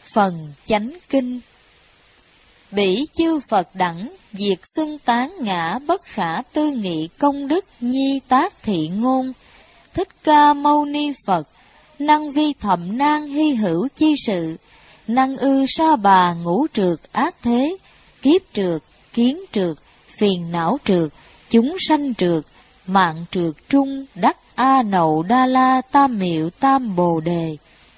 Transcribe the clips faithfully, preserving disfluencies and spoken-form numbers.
Phần chánh kinh. Bỉ chư Phật đẳng, diệt xưng tán ngã bất khả tư nghị công đức nhi tác thị ngôn. Thích Ca Mâu Ni Phật, năng vi thậm nan hy hữu chi sự, năng ư sa bà ngũ trượt ác thế, kiếp trượt, kiến trượt, phiền não trượt, chúng sanh trượt, mạng trượt trung, đắc A Nậu Đa La Tam Miệu Tam Bồ Đề.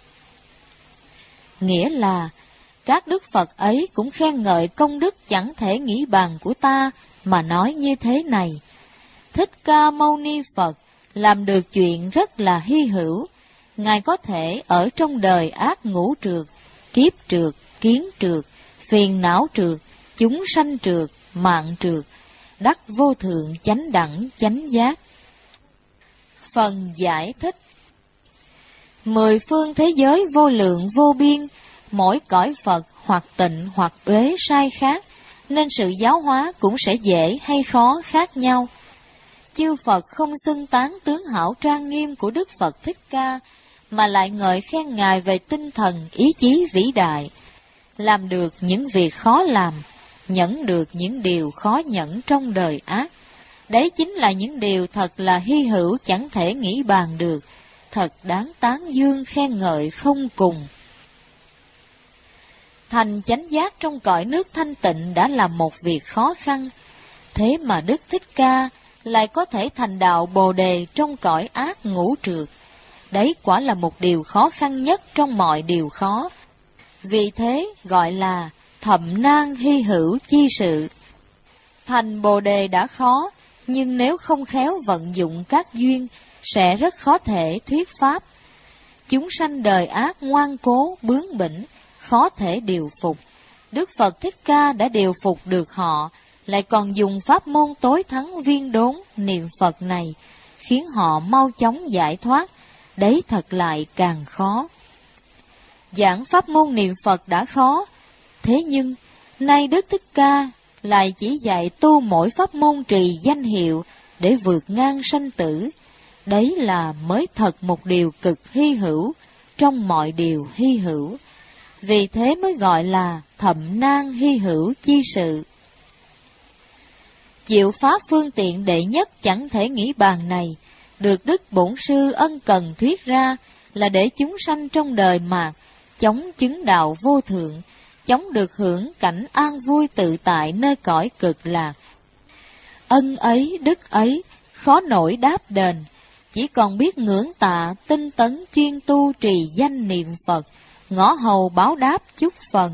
Nghĩa là, các đức Phật ấy cũng khen ngợi công đức chẳng thể nghĩ bàn của ta, mà nói như thế này: Thích Ca Mâu Ni Phật làm được chuyện rất là hy hữu. Ngài có thể ở trong đời ác ngũ trượt, kiếp trượt, kiến trượt, phiền não trượt, chúng sanh trượt, mạng trượt, đắc vô thượng chánh đẳng chánh giác. Phần giải thích. Mười phương thế giới vô lượng vô biên, mỗi cõi Phật hoặc tịnh hoặc uế sai khác, nên sự giáo hóa cũng sẽ dễ hay khó khác nhau. Chư Phật không xưng tán tướng hảo trang nghiêm của Đức Phật Thích Ca, mà lại ngợi khen Ngài về tinh thần ý chí vĩ đại, làm được những việc khó làm, nhẫn được những điều khó nhẫn trong đời ác. Đấy chính là những điều thật là hy hữu chẳng thể nghĩ bàn được, thật đáng tán dương khen ngợi không cùng. Thành chánh giác trong cõi nước thanh tịnh đã là một việc khó khăn, thế mà Đức Thích Ca lại có thể thành đạo Bồ Đề trong cõi ác ngũ trượt. Đấy quả là một điều khó khăn nhất trong mọi điều khó. Vì thế gọi là thậm nan hy hữu chi sự. Thành Bồ Đề đã khó, nhưng nếu không khéo vận dụng các duyên, sẽ rất khó thể thuyết pháp. Chúng sanh đời ác ngoan cố, bướng bỉnh, khó thể điều phục. Đức Phật Thích Ca đã điều phục được họ, lại còn dùng pháp môn tối thắng viên đốn niệm Phật này, khiến họ mau chóng giải thoát. Đấy thật lại càng khó. Giảng pháp môn niệm Phật đã khó, thế nhưng nay Đức Thích Ca lại chỉ dạy tu mỗi pháp môn trì danh hiệu để vượt ngang sanh tử. Đấy là mới thật một điều cực hy hữu trong mọi điều hy hữu. Vì thế mới gọi là thậm nan hy hữu chi sự. Diệu pháp phương tiện đệ nhất chẳng thể nghĩ bàn này, được Đức Bổn Sư ân cần thuyết ra, là để chúng sanh trong đời mạt chóng chứng đạo vô thượng, chóng được hưởng cảnh an vui tự tại nơi cõi cực lạc. Ân ấy, đức ấy, khó nổi đáp đền, chỉ còn biết ngưỡng tạ, tinh tấn chuyên tu trì danh niệm Phật, ngõ hầu báo đáp chút phần.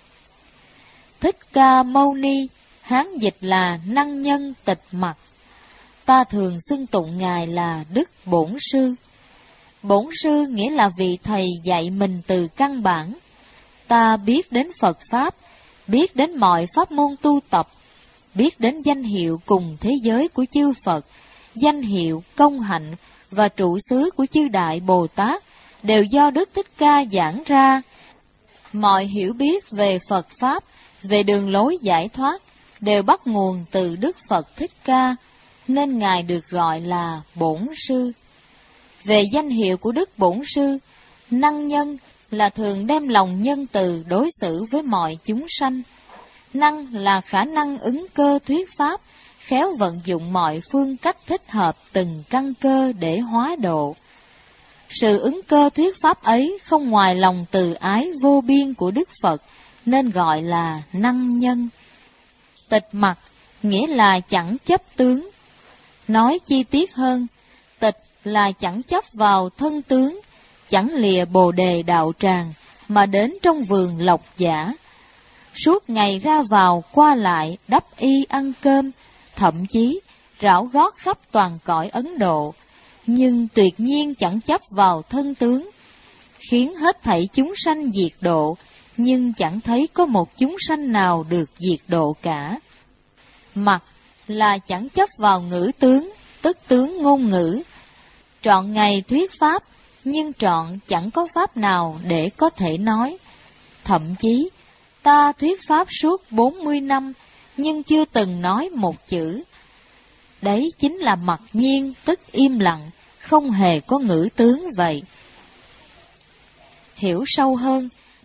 Thích Ca Mâu Ni, Hán dịch là năng nhân tịch mặc. Ta thường xưng tụng Ngài là Đức Bổn Sư. Bổn Sư nghĩa là vị thầy dạy mình từ căn bản. Ta biết đến Phật Pháp, biết đến mọi pháp môn tu tập, biết đến danh hiệu cùng thế giới của chư Phật, danh hiệu, công hạnh và trụ xứ của chư Đại Bồ Tát, đều do Đức Thích Ca giảng ra. Mọi hiểu biết về Phật Pháp, về đường lối giải thoát, đều bắt nguồn từ Đức Phật Thích Ca, nên Ngài được gọi là Bổn Sư. Về danh hiệu của Đức Bổn Sư, năng nhân là thường đem lòng nhân từ đối xử với mọi chúng sanh. Năng là khả năng ứng cơ thuyết pháp, khéo vận dụng mọi phương cách thích hợp từng căn cơ để hóa độ. Sự ứng cơ thuyết pháp ấy không ngoài lòng từ ái vô biên của Đức Phật, nên gọi là năng nhân. Tịch mặc nghĩa là chẳng chấp tướng. Nói chi tiết hơn, tịch là chẳng chấp vào thân tướng, chẳng lìa bồ đề đạo tràng, mà đến trong vườn lộc giả. Suốt ngày ra vào qua lại đắp y ăn cơm, thậm chí rảo gót khắp toàn cõi Ấn Độ, nhưng tuyệt nhiên chẳng chấp vào thân tướng, khiến hết thảy chúng sanh diệt độ, nhưng chẳng thấy có một chúng sanh nào được diệt độ cả. Mặc là chẳng chấp vào ngữ tướng, tức tướng ngôn ngữ. Trọn ngày thuyết pháp, nhưng trọn chẳng có pháp nào để có thể nói. Thậm chí, ta thuyết pháp suốt bốn mươi năm, nhưng chưa từng nói một chữ. Đấy chính là mặc nhiên, tức im lặng, không hề có ngữ tướng vậy. Hiểu sâu hơn,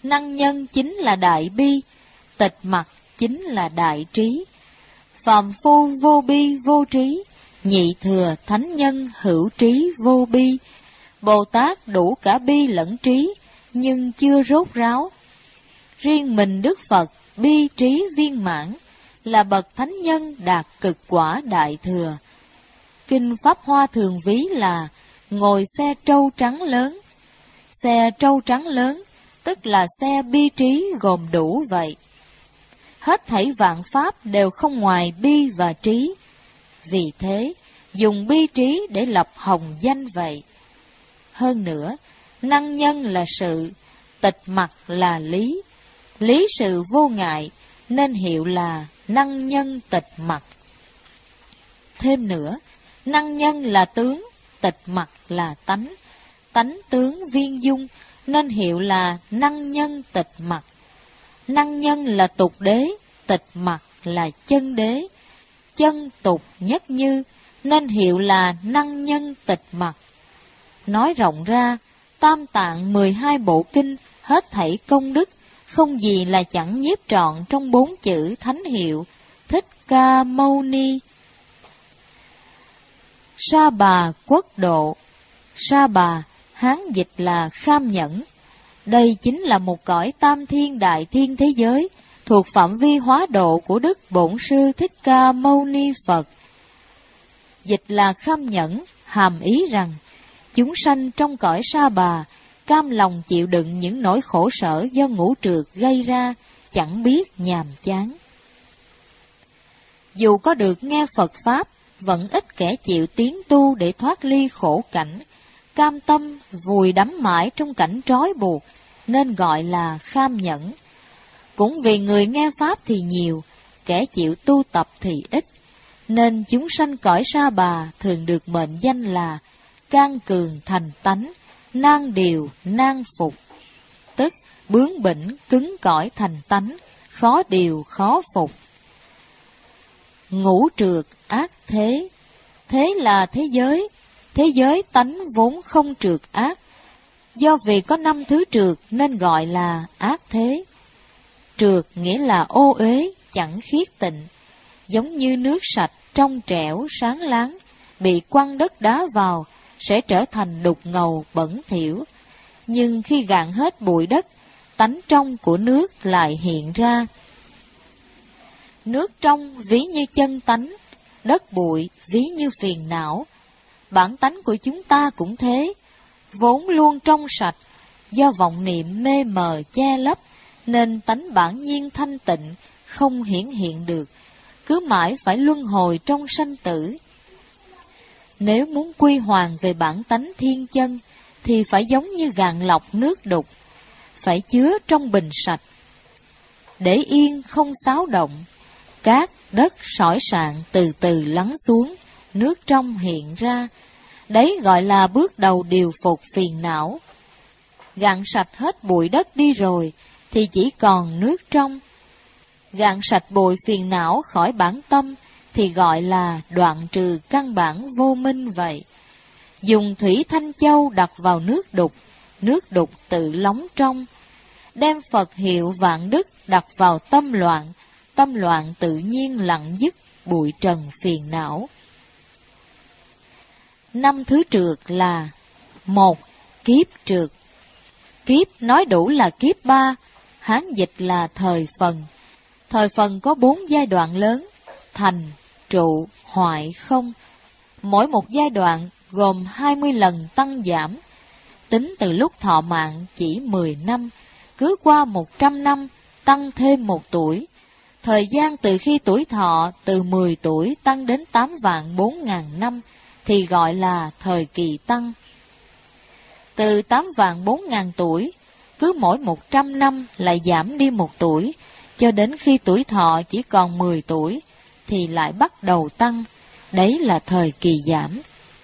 Năng nhân chính là đại bi, tịch mặc chính là đại trí. Phàm phu vô bi vô trí, nhị thừa thánh nhân hữu trí vô bi. Bồ Tát đủ cả bi lẫn trí, nhưng chưa rốt ráo. Riêng mình Đức Phật bi trí viên mãn, là bậc thánh nhân đạt cực quả đại thừa. Kinh Pháp Hoa thường ví là ngồi xe trâu trắng lớn. Xe trâu trắng lớn tức là xe bi trí gồm đủ vậy. Hết thảy vạn pháp đều không ngoài bi và trí. Vì thế, dùng bi trí để lập hồng danh vậy. Hơn nữa, năng nhân là sự, tịch mặc là lý. Lý sự vô ngại, nên hiệu là năng nhân tịch mặc. Thêm nữa, năng nhân là tướng, tịch mặc là tánh. Tánh tướng viên dung, nên hiệu là năng nhân tịch mặc. Năng nhân là tục đế, tịch mặc là chân đế. Chân tục nhất như, nên hiệu là năng nhân tịch mặc. Nói rộng ra, tam tạng mười hai bộ kinh, hết thảy công đức, không gì là chẳng nhiếp trọn trong bốn chữ thánh hiệu Thích Ca Mâu Ni. Sa Bà quốc độ. Sa Bà, Hán dịch là Kham Nhẫn. Đây chính là một cõi tam thiên đại thiên thế giới, thuộc phạm vi hóa độ của Đức Bổn Sư Thích Ca Mâu Ni Phật. Dịch là Kham Nhẫn, hàm ý rằng, chúng sanh trong cõi Sa Bà, cam lòng chịu đựng những nỗi khổ sở do ngũ trược gây ra, chẳng biết nhàm chán. Dù có được nghe Phật Pháp, vẫn ít kẻ chịu tiến tu để thoát ly khổ cảnh, cam tâm vùi đắm mãi trong cảnh trói buộc, nên gọi là kham nhẫn. Cũng vì người nghe Pháp thì nhiều, kẻ chịu tu tập thì ít, nên chúng sanh cõi Sa Bà thường được mệnh danh là can cường thành tánh, nan điều nan phục, tức bướng bỉnh cứng cỏi thành tánh, khó điều khó phục. Ngũ trược ác thế. Thế là thế giới. Thế giới tánh vốn không trược ác. Do vì có năm thứ trược nên gọi là ác thế. Trược nghĩa là ô uế, chẳng khiết tịnh, giống như nước sạch, trong trẻo, sáng láng, bị quăng đất đá vào, sẽ trở thành đục ngầu, bẩn thỉu. Nhưng khi gạn hết bụi đất, tánh trong của nước lại hiện ra. Nước trong ví như chân tánh, đất bụi ví như phiền não. Bản tánh của chúng ta cũng thế, vốn luôn trong sạch, do vọng niệm mê mờ che lấp, nên tánh bản nhiên thanh tịnh, không hiển hiện được, cứ mãi phải luân hồi trong sanh tử. Nếu muốn quy hoàn về bản tánh thiên chân, thì phải giống như gạn lọc nước đục, phải chứa trong bình sạch, để yên không xáo động. Cát, đất, sỏi sạn từ từ lắng xuống, nước trong hiện ra. Đấy gọi là bước đầu điều phục phiền não. Gạn sạch hết bụi đất đi rồi, thì chỉ còn nước trong. Gạn sạch bụi phiền não khỏi bản tâm, thì gọi là đoạn trừ căn bản vô minh vậy. Dùng thủy thanh châu đặt vào nước đục, nước đục tự lóng trong. Đem Phật hiệu vạn đức đặt vào tâm loạn, tâm loạn tự nhiên lặng dứt bụi trần phiền não. Năm thứ trược là: một. Kiếp trược. Kiếp nói đủ là kiếp ba, Hán dịch là thời phần. Thời phần có bốn giai đoạn lớn: thành, trụ, hoại, không. Mỗi một giai đoạn gồm hai mươi lần tăng giảm. Tính từ lúc thọ mạng chỉ mười năm, cứ qua một trăm năm tăng thêm một tuổi. Thời gian từ khi tuổi thọ từ mười tuổi tăng đến tám vạn bốn ngàn năm thì gọi là thời kỳ tăng. Từ tám vạn bốn ngàn tuổi, cứ mỗi một trăm năm lại giảm đi một tuổi, cho đến khi tuổi thọ chỉ còn mười tuổi thì lại bắt đầu tăng. Đấy là thời kỳ giảm.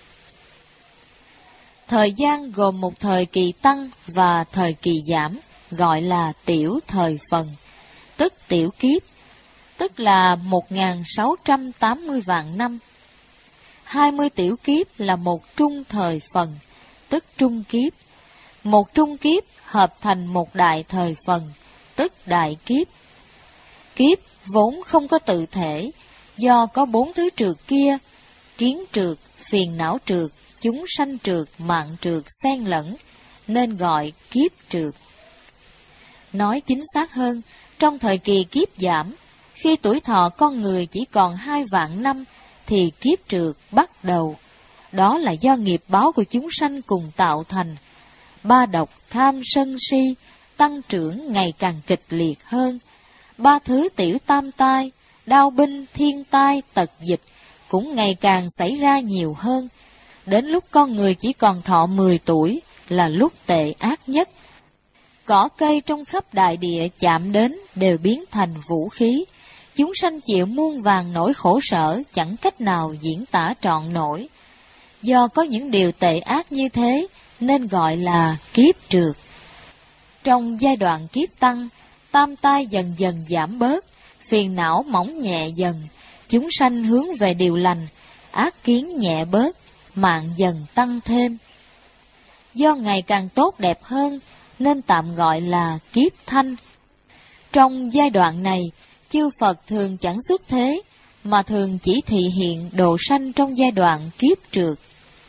Thời gian gồm một thời kỳ tăng và thời kỳ giảm, gọi là tiểu thời phần, tức tiểu kiếp, tức là một nghìn sáu trăm tám mươi vạn năm. Hai mươi tiểu kiếp là một trung thời phần, tức trung kiếp. Một trung kiếp hợp thành một đại thời phần, tức đại kiếp. Kiếp vốn không có tự thể, do có bốn thứ trượt kia, kiến trượt, phiền não trượt, chúng sanh trượt, mạng trượt xen lẫn, nên gọi kiếp trượt. Nói chính xác hơn, trong thời kỳ kiếp giảm, khi tuổi thọ con người chỉ còn hai vạn năm, thì kiếp trượt bắt đầu. Đó là do nghiệp báo của chúng sanh cùng tạo thành. Ba độc, tham, sân, si, tăng trưởng ngày càng kịch liệt hơn. Ba thứ tiểu tam tai, đao binh, thiên tai, tật dịch, cũng ngày càng xảy ra nhiều hơn. Đến lúc con người chỉ còn thọ mười tuổi, là lúc tệ ác nhất. Cỏ cây trong khắp đại địa chạm đến đều biến thành vũ khí. Chúng sanh chịu muôn vàn nỗi khổ sở, chẳng cách nào diễn tả trọn nổi. Do có những điều tệ ác như thế, nên gọi là kiếp trượt. Trong giai đoạn kiếp tăng, tam tai dần dần giảm bớt, phiền não mỏng nhẹ dần, chúng sanh hướng về điều lành, ác kiến nhẹ bớt, mạng dần tăng thêm. Do ngày càng tốt đẹp hơn, nên tạm gọi là kiếp thanh. Trong giai đoạn này, chư Phật thường chẳng xuất thế, mà thường chỉ thị hiện độ sanh trong giai đoạn kiếp trượt.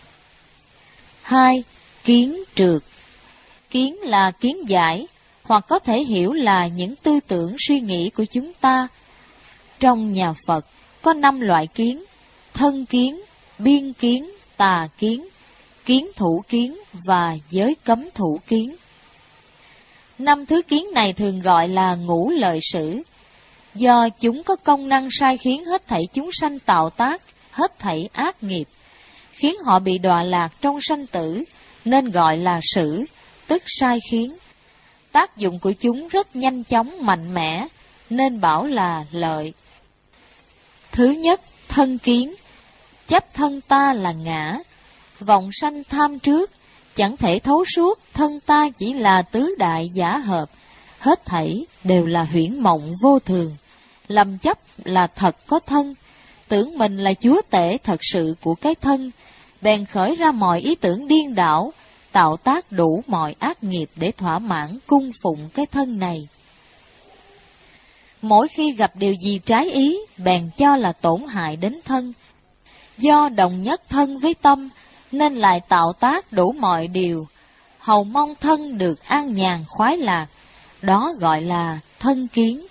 Hai, kiến trượt. Kiến là kiến giải, hoặc có thể hiểu là những tư tưởng suy nghĩ của chúng ta. Trong nhà Phật có năm loại kiến: thân kiến, biên kiến, tà kiến, kiến thủ kiến và giới cấm thủ kiến. Năm thứ kiến này thường gọi là ngũ lợi sử, do chúng có công năng sai khiến hết thảy chúng sanh tạo tác, hết thảy ác nghiệp, khiến họ bị đọa lạc trong sanh tử, nên gọi là sử, tức sai khiến. Tác dụng của chúng rất nhanh chóng, mạnh mẽ, nên bảo là lợi. Thứ nhất, thân kiến. Chấp thân ta là ngã, vọng sanh tham trước, chẳng thể thấu suốt thân ta chỉ là tứ đại giả hợp, hết thảy đều là huyễn mộng vô thường, lầm chấp là thật có thân, tưởng mình là chúa tể thật sự của cái thân, bèn khởi ra mọi ý tưởng điên đảo, tạo tác đủ mọi ác nghiệp để thỏa mãn cung phụng cái thân này. Mỗi khi gặp điều gì trái ý, bèn cho là tổn hại đến thân. Do đồng nhất thân với tâm, nên lại tạo tác đủ mọi điều, hầu mong thân được an nhàn khoái lạc, đó gọi là thân kiến.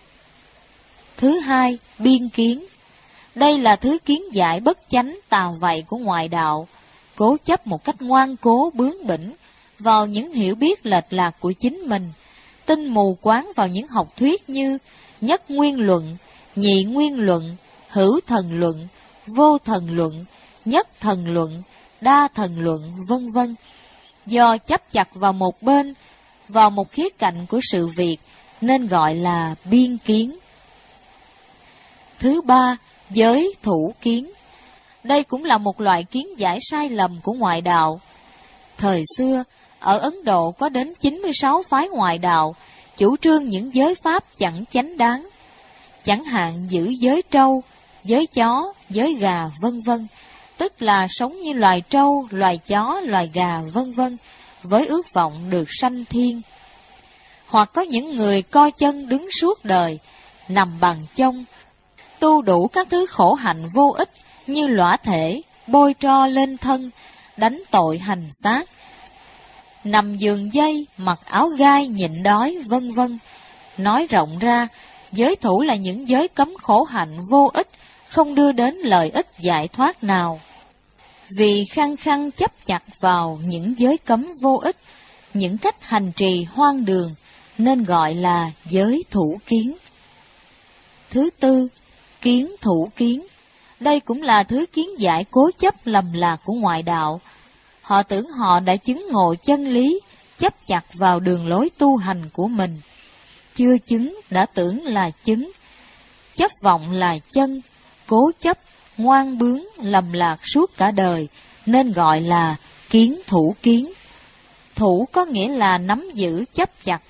Thứ hai, biên kiến. Đây là thứ kiến giải bất chánh tào vậy của ngoại đạo, cố chấp một cách ngoan cố bướng bỉnh vào những hiểu biết lệch lạc của chính mình, tin mù quáng vào những học thuyết như nhất nguyên luận, nhị nguyên luận, hữu thần luận, vô thần luận, nhất thần luận, đa thần luận, vân vân. Do chấp chặt vào một bên, vào một khía cạnh của sự việc, nên gọi là biên kiến. Thứ ba, giới thủ kiến. Đây cũng là một loại kiến giải sai lầm của ngoại đạo. Thời xưa, ở Ấn Độ có đến chín mươi sáu phái ngoại đạo, chủ trương những giới pháp chẳng chánh đáng. Chẳng hạn giữ giới trâu, giới chó, giới gà, vân vân, tức là sống như loài trâu, loài chó, loài gà, vân vân, với ước vọng được sanh thiên. Hoặc có những người co chân đứng suốt đời, nằm bằng chông, tu đủ các thứ khổ hạnh vô ích như lõa thể, bôi tro lên thân, đánh tội hành xác, nằm giường dây, mặc áo gai nhịn đói, vân vân. Nói rộng ra, giới thủ là những giới cấm khổ hạnh vô ích, không đưa đến lợi ích giải thoát nào. Vì khăng khăng chấp chặt vào những giới cấm vô ích, những cách hành trì hoang đường, nên gọi là giới thủ kiến. Thứ tư, kiến thủ kiến. Đây cũng là thứ kiến giải cố chấp lầm lạc của ngoại đạo. Họ tưởng họ đã chứng ngộ chân lý, chấp chặt vào đường lối tu hành của mình. Chưa chứng đã tưởng là chứng, chấp vọng là chân, cố chấp, ngoan bướng, lầm lạc suốt cả đời, nên gọi là kiến thủ kiến. Thủ có nghĩa là nắm giữ, chấp chặt.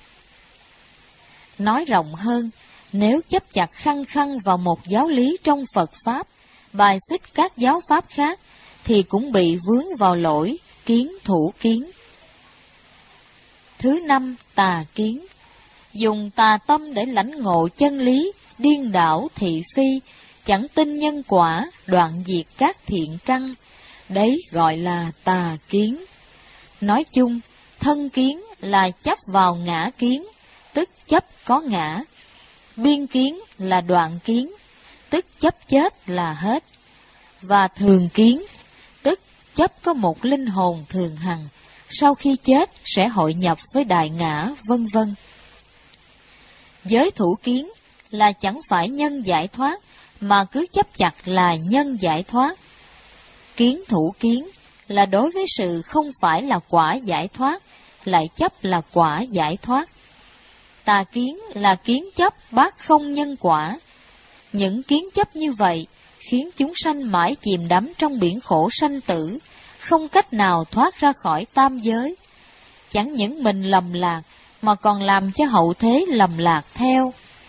Nói rộng hơn, nếu chấp chặt khăng khăng vào một giáo lý trong Phật Pháp, bài xích các giáo Pháp khác, thì cũng bị vướng vào lỗi kiến thủ kiến. Thứ năm, tà kiến. Dùng tà tâm để lãnh ngộ chân lý, điên đảo thị phi, chẳng tin nhân quả, đoạn diệt các thiện căn. Đấy gọi là tà kiến. Nói chung, thân kiến là chấp vào ngã kiến, tức chấp có ngã. Biên kiến là đoạn kiến, tức chấp chết là hết. Và thường kiến, tức chấp có một linh hồn thường hằng, sau khi chết sẽ hội nhập với đại ngã, vân vân. Giới thủ kiến là chẳng phải nhân giải thoát, mà cứ chấp chặt là nhân giải thoát. Kiến thủ kiến là đối với sự không phải là quả giải thoát, lại chấp là quả giải thoát. Tà kiến là kiến chấp bác không nhân quả. Những kiến chấp như vậy khiến chúng sanh mãi chìm đắm trong biển khổ sanh tử, không cách nào thoát ra khỏi tam giới. Chẳng những mình lầm lạc, mà còn làm cho hậu thế lầm lạc theo.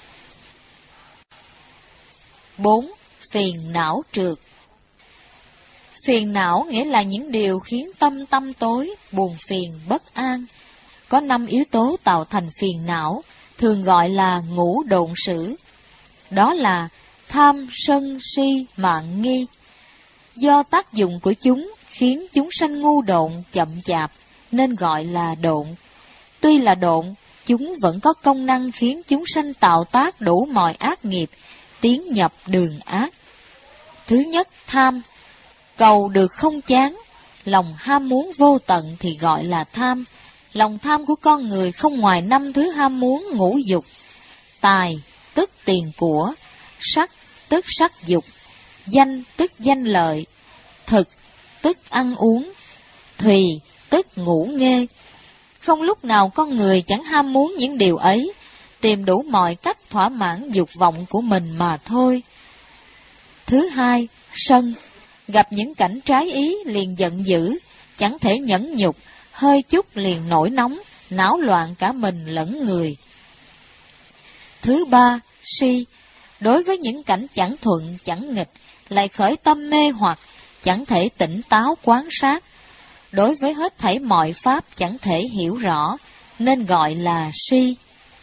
Bốn. Phiền não trượt. Phiền não nghĩa là những điều khiến tâm tâm tối, buồn phiền, bất an. Có năm yếu tố tạo thành phiền não, thường gọi là ngũ độn sử. Đó là tham, sân, si, mạn, nghi. Do tác dụng của chúng khiến chúng sanh ngu độn, chậm chạp, nên gọi là độn. Tuy là độn, chúng vẫn có công năng khiến chúng sanh tạo tác đủ mọi ác nghiệp, tiến nhập đường ác. Thứ nhất, tham. Cầu được không chán, lòng ham muốn vô tận thì gọi là tham. Lòng tham của con người không ngoài năm thứ ham muốn ngũ dục. Tài, tức tiền của. Sắc, tức sắc dục. Danh, tức danh lợi. Thực, tức ăn uống. Thùy, tức ngủ nghê. Không lúc nào con người chẳng ham muốn những điều ấy, tìm đủ mọi cách thỏa mãn dục vọng của mình mà thôi. Thứ hai, sân. Gặp những cảnh trái ý liền giận dữ, chẳng thể nhẫn nhục, hơi chút liền nổi nóng, náo loạn cả mình lẫn người. Thứ ba, si. Đối với những cảnh chẳng thuận, chẳng nghịch, lại khởi tâm mê hoặc, chẳng thể tỉnh táo quán sát. Đối với hết thảy mọi pháp chẳng thể hiểu rõ, nên gọi là si.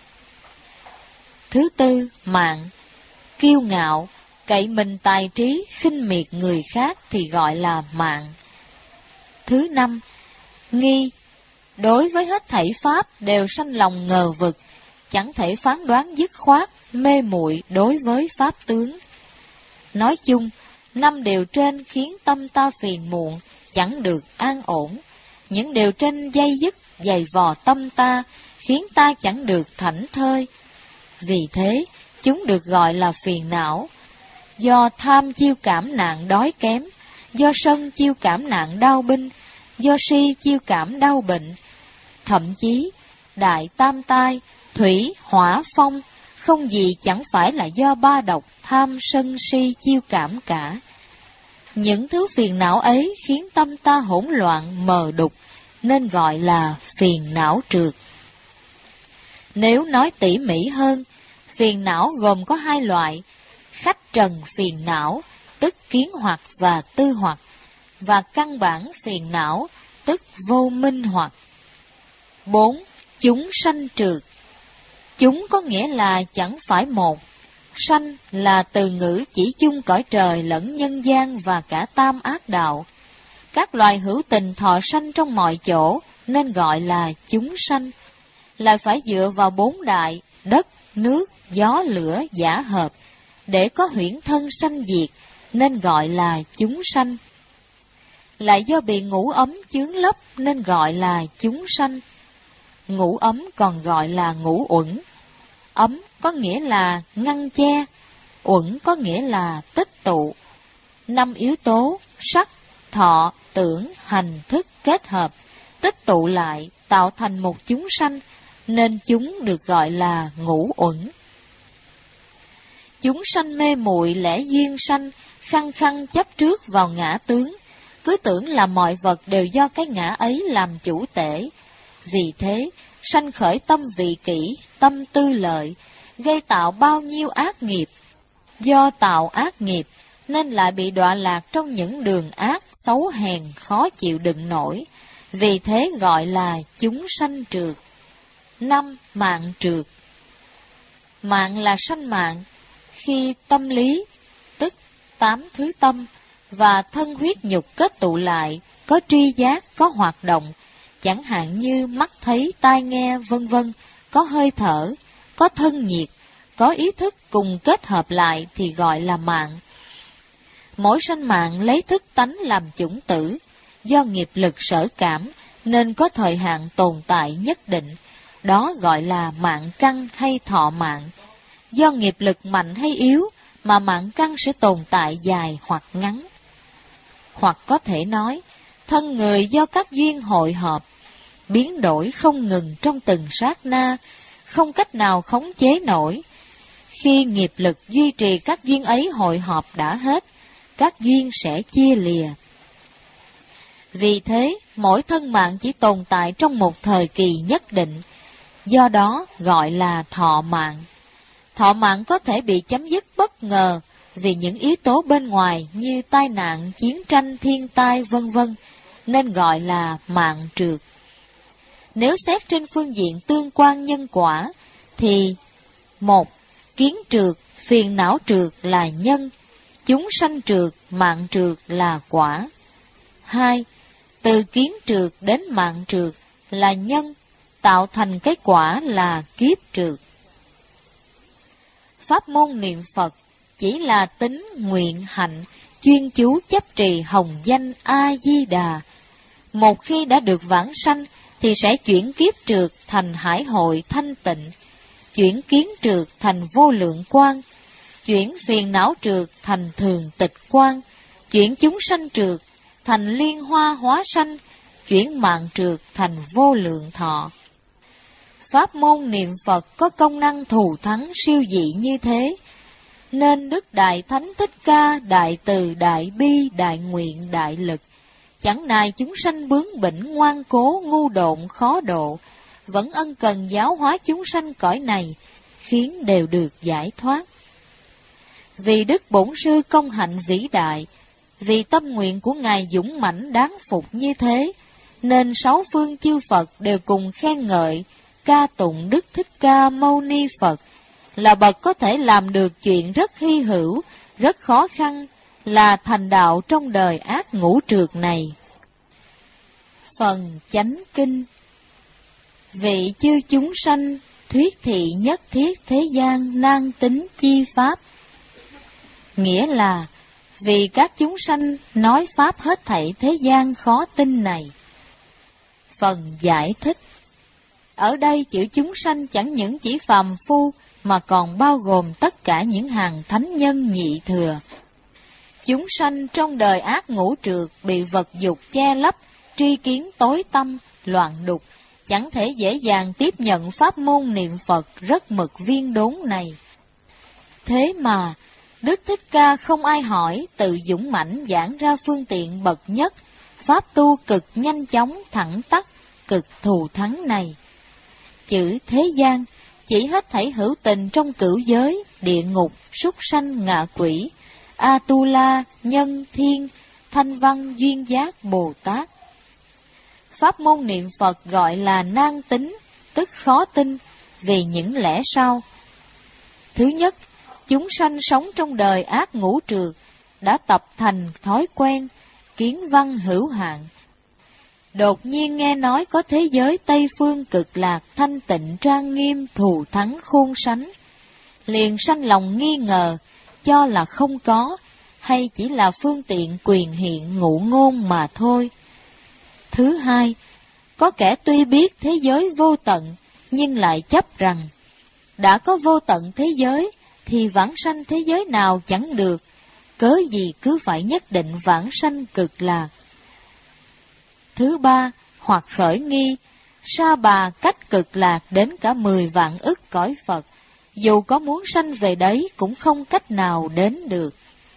Thứ tư, mạn. Kiêu ngạo, cậy mình tài trí, khinh miệt người khác thì gọi là mạn. Thứ năm, nghi. Đối với hết thảy pháp đều sanh lòng ngờ vực, chẳng thể phán đoán dứt khoát, mê muội đối với pháp tướng. Nói chung, năm điều trên khiến tâm ta phiền muộn, chẳng được an ổn. Những điều trên dây dứt, dày vò tâm ta, khiến ta chẳng được thảnh thơi. Vì thế, chúng được gọi là phiền não. Do tham chiêu cảm nạn đói kém, do sân chiêu cảm nạn đau binh, do si chiêu cảm đau bệnh. Thậm chí, đại tam tai, thủy, hỏa, phong, không gì chẳng phải là do ba độc tham sân si chiêu cảm cả. Những thứ phiền não ấy khiến tâm ta hỗn loạn mờ đục, nên gọi là phiền não trượt. Nếu nói tỉ mỉ hơn, phiền não gồm có hai loại: khách trần phiền não, tức kiến hoặc và tư hoặc, và căn bản phiền não, tức vô minh hoặc. Bốn. Chúng sanh trượt. Chúng có nghĩa là chẳng phải một. Sanh là từ ngữ chỉ chung cõi trời lẫn nhân gian và cả tam ác đạo. Các loài hữu tình thọ sanh trong mọi chỗ, nên gọi là chúng sanh. Lại phải dựa vào bốn đại, đất, nước, gió, lửa, giả hợp, để có huyễn thân sanh diệt, nên gọi là chúng sanh. Lại do bị ngũ ấm chướng lấp, nên gọi là chúng sanh. Ngũ ấm còn gọi là ngũ uẩn. Ấm có nghĩa là ngăn che, uẩn có nghĩa là tích tụ. Năm yếu tố sắc, thọ, tưởng, hành, thức kết hợp, tích tụ lại tạo thành một chúng sanh, nên chúng được gọi là ngũ uẩn. Chúng sanh mê muội lẽ duyên sanh, khăng khăng chấp trước vào ngã tướng, cứ tưởng là mọi vật đều do cái ngã ấy làm chủ tể. Vì thế, sanh khởi tâm vị kỷ, tâm tư lợi, gây tạo bao nhiêu ác nghiệp. Do tạo ác nghiệp, nên lại bị đọa lạc trong những đường ác, xấu hèn, khó chịu đựng nổi. Vì thế gọi là chúng sanh trượt. Năm, mạng trược. Mạng là sanh mạng, khi tâm lý, tức tám thứ tâm, và thân huyết nhục kết tụ lại, có tri giác, có hoạt động, chẳng hạn như mắt thấy, tai nghe, vân vân, có hơi thở, có thân nhiệt, có ý thức cùng kết hợp lại thì gọi là mạng. Mỗi sanh mạng lấy thức tánh làm chủng tử, do nghiệp lực sở cảm nên có thời hạn tồn tại nhất định, đó gọi là mạng căn hay thọ mạng. Do nghiệp lực mạnh hay yếu mà mạng căn sẽ tồn tại dài hoặc ngắn. Hoặc có thể nói, thân người do các duyên hội hợp, biến đổi không ngừng trong từng sát na, không cách nào khống chế nổi. Khi nghiệp lực duy trì các duyên ấy hội họp đã hết, các duyên sẽ chia lìa. Vì thế, mỗi thân mạng chỉ tồn tại trong một thời kỳ nhất định, do đó gọi là thọ mạng. Thọ mạng có thể bị chấm dứt bất ngờ vì những yếu tố bên ngoài như tai nạn, chiến tranh, thiên tai, vân vân, nên gọi là mạng trược. Nếu xét trên phương diện tương quan nhân quả, thì một. Kiến trược, phiền não trược là nhân, chúng sanh trược, mạng trược là quả. Hai. Từ kiến trược đến mạng trược là nhân, tạo thành cái quả là kiếp trược. Pháp môn niệm Phật chỉ là tính nguyện hạnh, chuyên chú chấp trì hồng danh A-di-đà. Một khi đã được vãng sanh thì sẽ chuyển kiếp trược thành hải hội thanh tịnh, chuyển kiến trược thành vô lượng quang, chuyển phiền não trược thành thường tịch quang, chuyển chúng sanh trược thành liên hoa hóa sanh, chuyển mạng trược thành vô lượng thọ. Pháp môn niệm Phật có công năng thù thắng siêu dị như thế, nên Đức Đại Thánh Thích Ca đại từ đại bi đại nguyện đại lực, chẳng nài chúng sanh bướng bỉnh ngoan cố ngu độn khó độ, vẫn ân cần giáo hóa chúng sanh cõi này, khiến đều được giải thoát. Vì Đức Bổn Sư công hạnh vĩ đại, vì tâm nguyện của Ngài dũng mãnh đáng phục như thế, nên sáu phương chư Phật đều cùng khen ngợi, ca tụng Đức Thích Ca Mâu Ni Phật, là bậc có thể làm được chuyện rất hy hữu, rất khó khăn, là thành đạo trong đời ác ngũ trược này. Phần Chánh Kinh. Vị chư chúng sanh thuyết thị nhất thiết thế gian nan tính chi pháp. Nghĩa là, vì các chúng sanh nói pháp hết thảy thế gian khó tin này. Phần giải thích. Ở đây chữ chúng sanh chẳng những chỉ phàm phu, mà còn bao gồm tất cả những hàng thánh nhân nhị thừa. Chúng sanh trong đời ác ngũ trược bị vật dục che lấp, tri kiến tối tăm, loạn đục, chẳng thể dễ dàng tiếp nhận pháp môn niệm Phật rất mực viên đốn này. Thế mà, Đức Thích Ca không ai hỏi, tự dũng mãnh giảng ra phương tiện bậc nhất, pháp tu cực nhanh chóng, thẳng tắc, cực thù thắng này. Chữ thế gian chỉ hết thảy hữu tình trong cửu giới, địa ngục, súc sanh, ngạ quỷ, A-tu-la, nhân, thiên, thanh văn, duyên giác, Bồ Tát. Pháp môn niệm Phật gọi là nan tính, tức khó tin, vì những lẽ sau. Thứ nhất, chúng sanh sống trong đời ác ngũ trược, đã tập thành thói quen, kiến văn hữu hạn. Đột nhiên nghe nói có thế giới Tây Phương cực lạc thanh tịnh trang nghiêm thù thắng khôn sánh, liền sanh lòng nghi ngờ, cho là không có, hay chỉ là phương tiện quyền hiện ngụ ngôn mà thôi. Thứ hai, có kẻ tuy biết thế giới vô tận, nhưng lại chấp rằng, đã có vô tận thế giới, thì vãng sanh thế giới nào chẳng được, cớ gì cứ phải nhất định vãng sanh cực lạc. Thứ ba, hoặc khởi nghi, Sa Bà cách cực lạc đến cả mười vạn ức cõi Phật, dù có muốn sanh về đấy cũng không cách nào đến được.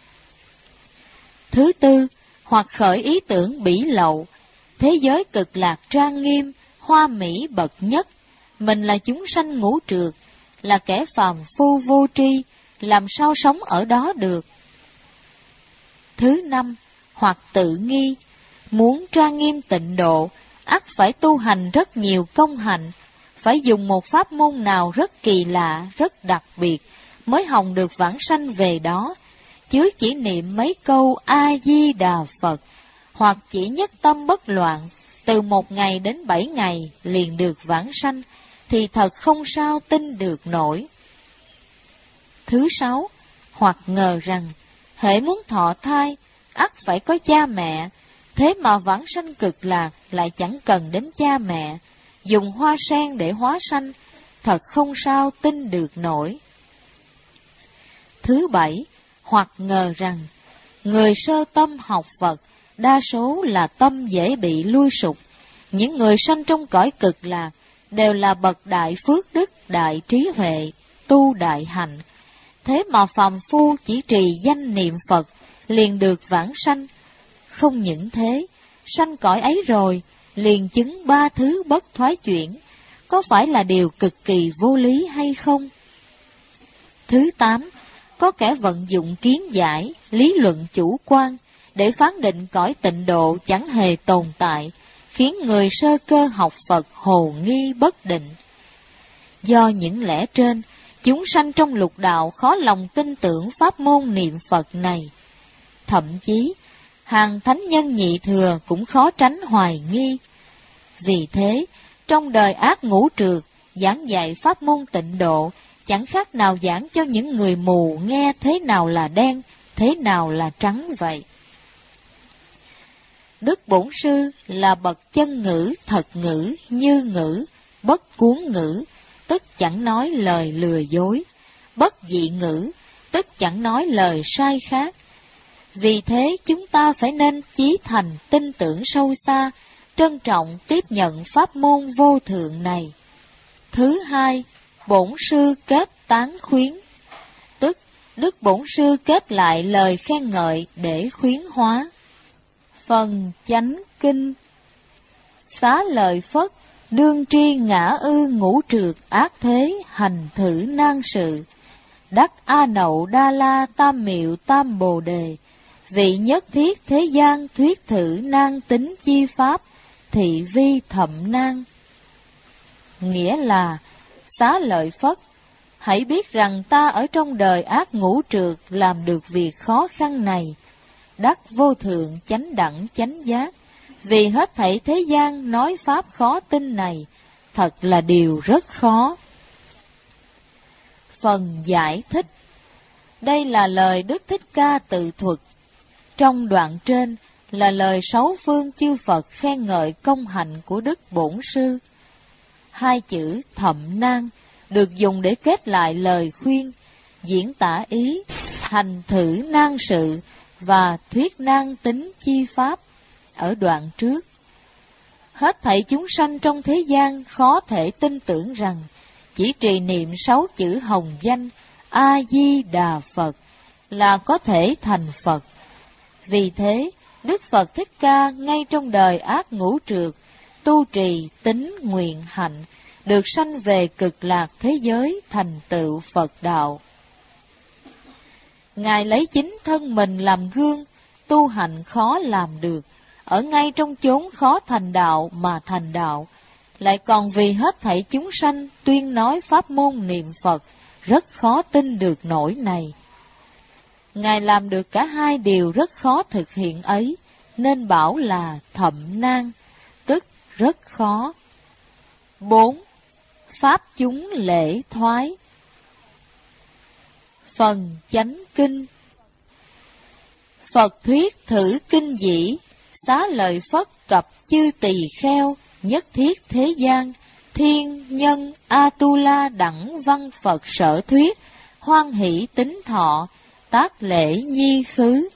Thứ tư, hoặc khởi ý tưởng bỉ lậu, thế giới cực lạc trang nghiêm, hoa mỹ bậc nhất, mình là chúng sanh ngũ trược, là kẻ phàm phu vô tri, làm sao sống ở đó được. Thứ năm, hoặc tự nghi, muốn trang nghiêm tịnh độ, ắt phải tu hành rất nhiều công hạnh, phải dùng một pháp môn nào rất kỳ lạ, rất đặc biệt, mới hòng được vãng sanh về đó, chứ chỉ niệm mấy câu A-di-đà Phật, hoặc chỉ nhất tâm bất loạn, từ một ngày đến bảy ngày liền được vãng sanh, thì thật không sao tin được nổi. Thứ sáu, hoặc ngờ rằng, hễ muốn thọ thai, ắt phải có cha mẹ, thế mà vãng sanh cực lạc lại chẳng cần đến cha mẹ, dùng hoa sen để hóa sanh, thật không sao tin được nổi. Thứ bảy, hoặc ngờ rằng, người sơ tâm học Phật, đa số là tâm dễ bị lui sụp, những người sanh trong cõi cực lạc, đều là bậc đại phước đức, đại trí huệ, tu đại hạnh, thế mà phàm phu chỉ trì danh niệm Phật, liền được vãng sanh. Không những thế, sanh cõi ấy rồi, liền chứng ba thứ bất thoái chuyển, có phải là điều cực kỳ vô lý hay không? Thứ tám, có kẻ vận dụng kiến giải, lý luận chủ quan, để phán định cõi tịnh độ chẳng hề tồn tại, khiến người sơ cơ học Phật hồ nghi bất định. Do những lẽ trên, chúng sanh trong lục đạo khó lòng tin tưởng pháp môn niệm Phật này. Thậm chí, hàng thánh nhân nhị thừa cũng khó tránh hoài nghi. Vì thế, trong đời ác ngũ trược, giảng dạy pháp môn tịnh độ, chẳng khác nào giảng cho những người mù nghe thế nào là đen, thế nào là trắng vậy. Đức Bổn Sư là bậc chân ngữ, thật ngữ, như ngữ, bất cuốn ngữ, tức chẳng nói lời lừa dối, bất dị ngữ, tức chẳng nói lời sai khác. Vì thế chúng ta phải nên chí thành tin tưởng sâu xa, trân trọng tiếp nhận pháp môn vô thượng này. Thứ hai, Bổn Sư kết tán khuyến, tức Đức Bổn Sư kết lại lời khen ngợi để khuyến hóa. Phần chánh kinh. Xá lợi Phất, đương tri ngã ư ngũ trược ác thế, hành thử nan sự. Đắc A Nậu Đa La Tam Miệu Tam Bồ Đề, vị nhất thiết thế gian thuyết thử nan tính chi pháp, thị vi thậm nan. Nghĩa là, Xá lợi Phất, hãy biết rằng ta ở trong đời ác ngũ trược làm được việc khó khăn này, đắc vô thượng chánh đẳng chánh giác, vì hết thảy thế gian nói pháp khó tin này, thật là điều rất khó. Phần giải thích. Đây là lời Đức Thích Ca tự thuật. Trong đoạn trên là lời sáu phương chư Phật khen ngợi công hạnh của Đức Bổn Sư. Hai chữ thậm nan được dùng để kết lại lời khuyên, diễn tả ý, hành thử nan sự và thuyết nan tính chi pháp ở đoạn trước. Hết thảy chúng sanh trong thế gian khó thể tin tưởng rằng chỉ trì niệm sáu chữ hồng danh A-di-đà Phật là có thể thành Phật. Vì thế, Đức Phật Thích Ca ngay trong đời ác ngũ trược, tu trì tín nguyện hạnh, được sanh về cực lạc thế giới thành tựu Phật đạo. Ngài lấy chính thân mình làm gương, tu hành khó làm được, ở ngay trong chốn khó thành đạo mà thành đạo, lại còn vì hết thảy chúng sanh tuyên nói pháp môn niệm Phật, rất khó tin được nổi này. Ngài làm được cả hai điều rất khó thực hiện ấy, nên bảo là thậm nan, tức rất khó. Bốn. Pháp chúng lễ thoái. Phần chánh kinh. Phật thuyết thử kinh dĩ, xá lợi Phất cập chư tỳ kheo, nhất thiết thế gian, thiên nhân A-tu-la đẳng văn Phật sở thuyết, hoan hỷ tính thọ, tác lễ nhi khứ.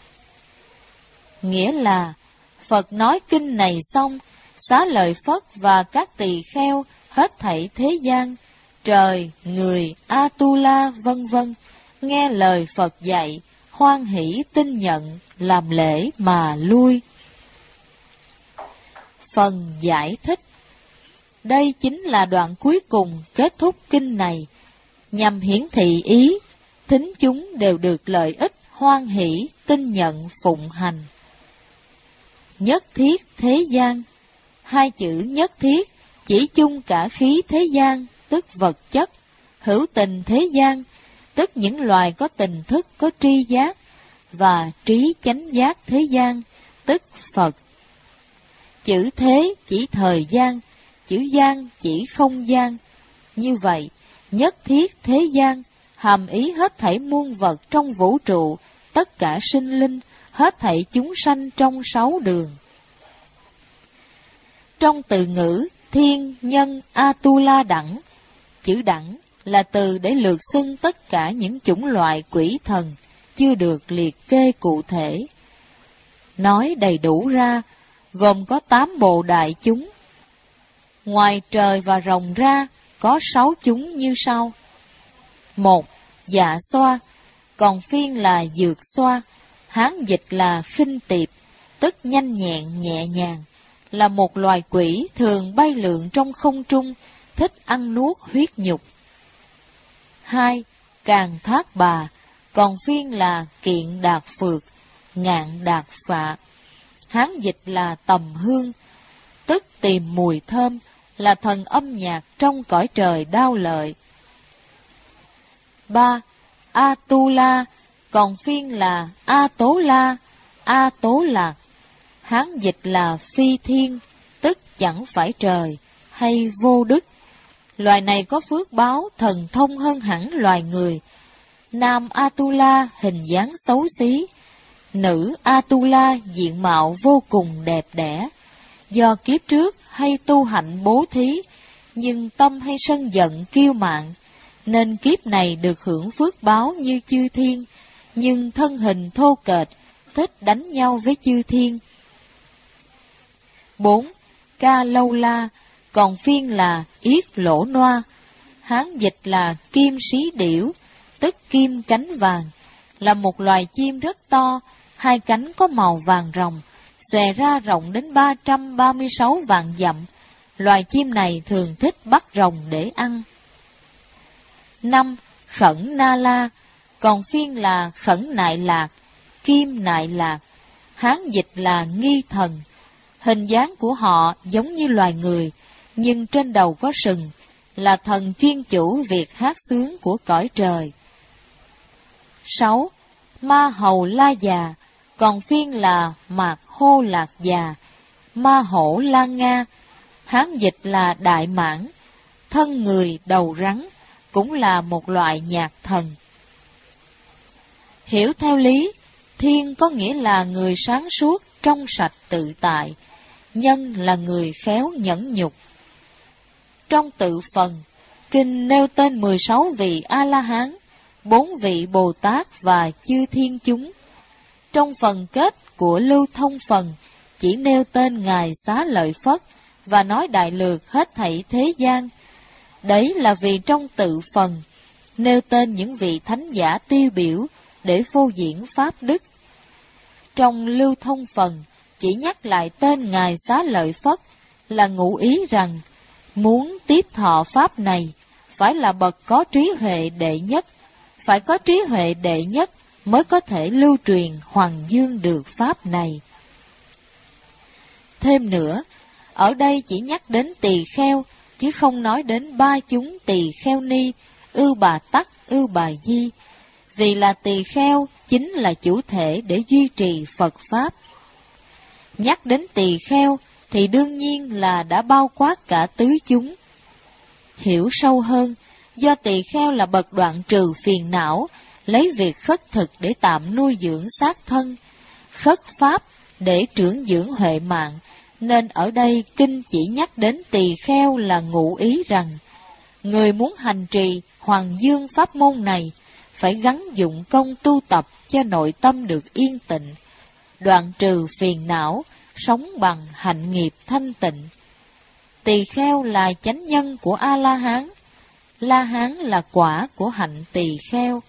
Nghĩa là, Phật nói kinh này xong, xá lợi Phất và các tỳ kheo hết thảy thế gian, trời, người, A-tu-la vân vân, nghe lời Phật dạy, hoan hỷ tin nhận, làm lễ mà lui. Phần giải thích. Đây chính là đoạn cuối cùng kết thúc kinh này, nhằm hiển thị ý, thính chúng đều được lợi ích, hoan hỷ, tin nhận, phụng hành. Nhất thiết thế gian. Hai chữ nhất thiết chỉ chung cả khí thế gian, tức vật chất, hữu tình thế gian, tức những loài có tình thức, có tri giác, và trí chánh giác thế gian, tức Phật. Chữ thế chỉ thời gian, chữ gian chỉ không gian. Như vậy, nhất thiết thế gian, hàm ý hết thảy muôn vật trong vũ trụ, tất cả sinh linh, hết thảy chúng sanh trong sáu đường. Trong từ ngữ thiên, nhân, Atula đẳng, chữ đẳng là từ để lược xưng tất cả những chủng loại quỷ thần, chưa được liệt kê cụ thể. Nói đầy đủ ra, gồm có tám bộ đại chúng. Ngoài trời và rồng ra, có sáu chúng như sau. Một, dạ xoa, còn phiên là dược xoa, Hán dịch là khinh tiệp, tức nhanh nhẹn, nhẹ nhàng, là một loài quỷ thường bay lượn trong không trung, thích ăn nuốt huyết nhục. Hai, Càn Thác Bà, còn phiên là kiện đạt phược, ngạn đạt phạ, Hán dịch là tầm hương, tức tìm mùi thơm, là thần âm nhạc trong cõi trời đao lợi. Ba, Atula, còn phiên là A Tố La, A Tố Lạc, Hán dịch là phi thiên, tức chẳng phải trời, hay vô đức. Loài này có phước báo thần thông hơn hẳn loài người. Nam Atula hình dáng xấu xí, nữ Atula diện mạo vô cùng đẹp đẽ. Do kiếp trước hay tu hạnh bố thí, nhưng tâm hay sân giận kiêu mạn, nên kiếp này được hưởng phước báo như chư thiên, nhưng thân hình thô kệch, thích đánh nhau với chư thiên. Bốn, Ca Lâu La, còn phiên là yết lỗ noa, Hán dịch là kim sĩ điểu, tức kim cánh vàng, là một loài chim rất to, hai cánh có màu vàng ròng, xòe ra rộng đến ba trăm ba mươi sáu vạn dặm. Loài chim này thường thích bắt rồng để ăn. Năm, Khẩn Na La, còn phiên là khẩn nại lạc, kim nại lạc, Hán dịch là nghi thần. Hình dáng của họ giống như loài người, nhưng trên đầu có sừng, là thần chuyên chủ việc hát sướng của cõi trời. Sáu, Ma Hầu La Già, còn phiên là Mạc Hô Lạc Già, Ma Hổ La Nga, Hán dịch là đại mãn, thân người đầu rắn, cũng là một loại nhạc thần. Hiểu theo lý, thiên có nghĩa là người sáng suốt, trong sạch tự tại, nhân là người khéo nhẫn nhục. Trong tự phần, kinh nêu tên mười sáu vị A-la-hán, bốn vị Bồ Tát và chư thiên chúng. Trong phần kết của lưu thông phần, chỉ nêu tên Ngài Xá Lợi Phất và nói đại lược hết thảy thế gian. Đấy là vì trong tự phần, nêu tên những vị thánh giả tiêu biểu để phô diễn pháp đức. Trong lưu thông phần, chỉ nhắc lại tên Ngài Xá Lợi Phất là ngụ ý rằng, muốn tiếp thọ pháp này, phải là bậc có trí huệ đệ nhất, phải có trí huệ đệ nhất mới có thể lưu truyền hoàng dương được pháp này. Thêm nữa, ở đây chỉ nhắc đến tỳ kheo, chứ không nói đến ba chúng tỳ kheo ni, Ưu Bà Tắc, Ưu Bà Di, vì là tỳ kheo chính là chủ thể để duy trì Phật Pháp. Nhắc đến tỳ kheo thì đương nhiên là đã bao quát cả tứ chúng. Hiểu sâu hơn, do tỳ kheo là bậc đoạn trừ phiền não, lấy việc khất thực để tạm nuôi dưỡng xác thân, khất pháp để trưởng dưỡng huệ mạng, nên ở đây kinh chỉ nhắc đến tỳ kheo là ngụ ý rằng, người muốn hành trì hoàng dương pháp môn này, phải gắng dụng công tu tập cho nội tâm được yên tịnh, đoạn trừ phiền não, sống bằng hạnh nghiệp thanh tịnh. Tỳ kheo là chánh nhân của A-la-hán, La-hán là quả của hạnh tỳ kheo.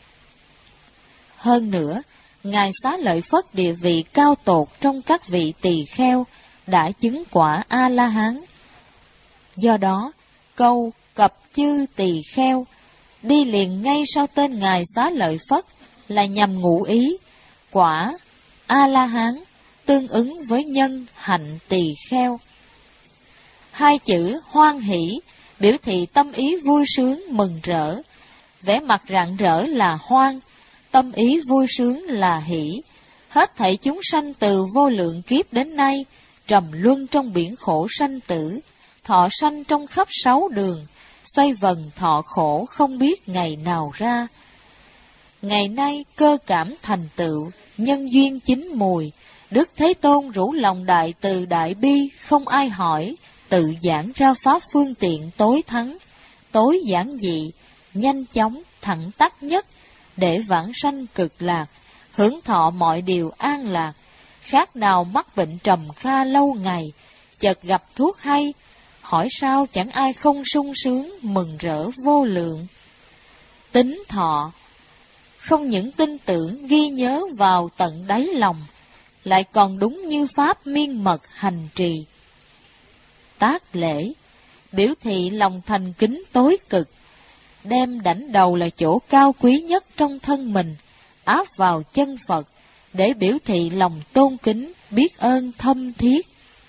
Hơn nữa, Ngài Xá Lợi Phất địa vị cao tột trong các vị tỳ kheo, đã chứng quả A-la-hán. Do đó, câu cập chư tỳ kheo đi liền ngay sau tên Ngài Xá Lợi Phất là nhằm ngụ ý quả A-la-hán tương ứng với nhân hạnh tỳ kheo. Hai chữ hoan hỷ biểu thị tâm ý vui sướng mừng rỡ. Vẻ mặt rạng rỡ là hoan, tâm ý vui sướng là hỷ. Hết thảy chúng sanh từ vô lượng kiếp đến nay, trầm luân trong biển khổ sanh tử, thọ sanh trong khắp sáu đường, xoay vần thọ khổ không biết ngày nào ra. Ngày nay cơ cảm thành tựu, nhân duyên chín mùi, Đức Thế Tôn rủ lòng đại từ đại bi, không ai hỏi, tự giảng ra pháp phương tiện tối thắng, tối giản dị, nhanh chóng, thẳng tắc nhất, để vãng sanh cực lạc, hưởng thọ mọi điều an lạc. Khác nào mắc bệnh trầm kha lâu ngày, chợt gặp thuốc hay, hỏi sao chẳng ai không sung sướng, mừng rỡ vô lượng. Tính thọ, không những tin tưởng ghi nhớ vào tận đáy lòng, lại còn đúng như pháp miên mật hành trì. Tác lễ, biểu thị lòng thành kính tối cực, đem đảnh đầu là chỗ cao quý nhất trong thân mình, áp vào chân Phật, để biểu thị lòng tôn kính, biết ơn thâm thiết.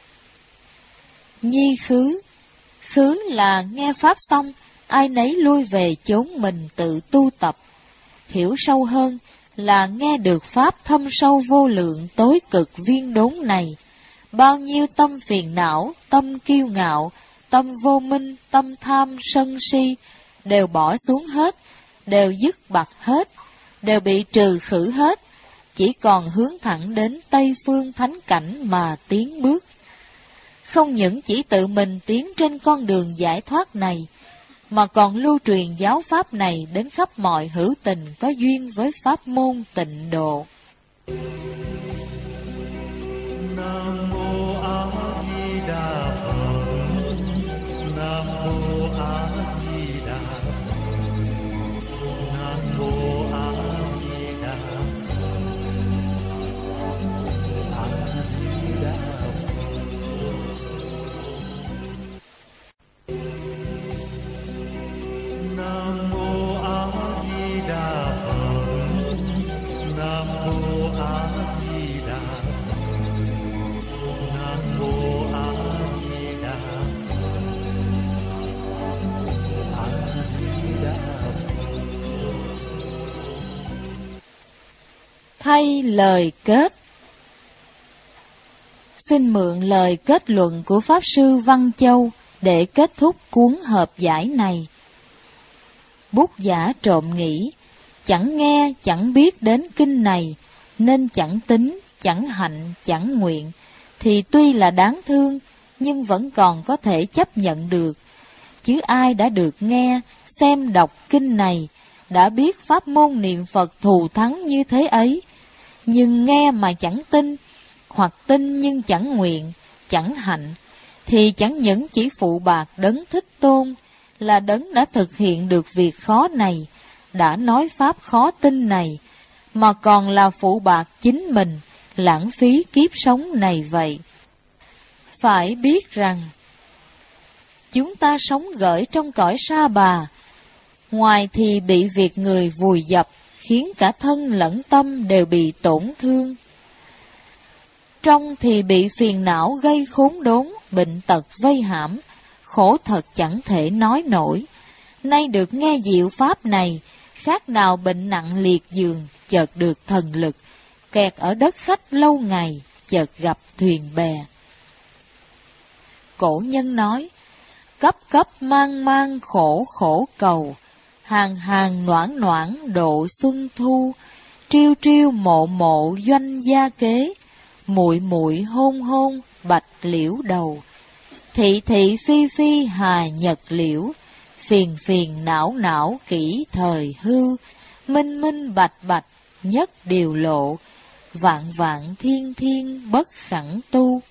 Nhi khứ, khứ là nghe pháp xong, ai nấy lui về chốn mình tự tu tập. Hiểu sâu hơn là nghe được pháp thâm sâu vô lượng tối cực viên đốn này. Bao nhiêu tâm phiền não, tâm kiêu ngạo, tâm vô minh, tâm tham, sân si, đều bỏ xuống hết, đều dứt bặt hết, đều bị trừ khử hết, chỉ còn hướng thẳng đến Tây Phương Thánh Cảnh mà tiến bước. Không những chỉ tự mình tiến trên con đường giải thoát này, mà còn lưu truyền giáo pháp này đến khắp mọi hữu tình có duyên với pháp môn tịnh độ. Nam mô A Di Đà Phật. Nam mô A Di Đà Phật. Nam mô A Di Đà Phật. A Di Đà Phật. Nam mô A Di Đà Phật. Nam mô A Di Đà Phật. Nam mô A Di Đà Phật. A Di Đà Phật. Thay lời kết. Xin mượn lời kết luận của Pháp Sư Văn Châu để kết thúc cuốn hợp giải này. Bút giả trộm nghĩ, chẳng nghe chẳng biết đến kinh này, nên chẳng tính, chẳng hạnh, chẳng nguyện, thì tuy là đáng thương, nhưng vẫn còn có thể chấp nhận được. Chứ ai đã được nghe, xem đọc kinh này, đã biết pháp môn niệm Phật thù thắng như thế ấy, nhưng nghe mà chẳng tin, hoặc tin nhưng chẳng nguyện, chẳng hạnh, thì chẳng những chỉ phụ bạc Đấng Thích Tôn, là Đấng đã thực hiện được việc khó này, đã nói pháp khó tin này, mà còn là phụ bạc chính mình, lãng phí kiếp sống này vậy. Phải biết rằng, chúng ta sống gởi trong cõi sa bà, ngoài thì bị việc người vùi dập, khiến cả thân lẫn tâm đều bị tổn thương. Trong thì bị phiền não gây khốn đốn, bệnh tật vây hãm, khổ thật chẳng thể nói nổi. Nay được nghe diệu pháp này, khác nào bệnh nặng liệt giường, chợt được thần lực, kẹt ở đất khách lâu ngày, chợt gặp thuyền bè. Cổ nhân nói, cấp cấp mang mang khổ khổ cầu, hàng hàng noãn noãn độ xuân thu, triêu triêu mộ mộ doanh gia kế, muội muội hôn hôn bạch liễu đầu, thị thị phi phi hà nhật liễu, phiền phiền não não kỹ thời hư, minh minh bạch bạch nhất điều lộ, vạn vạn thiên thiên bất khẳng tu.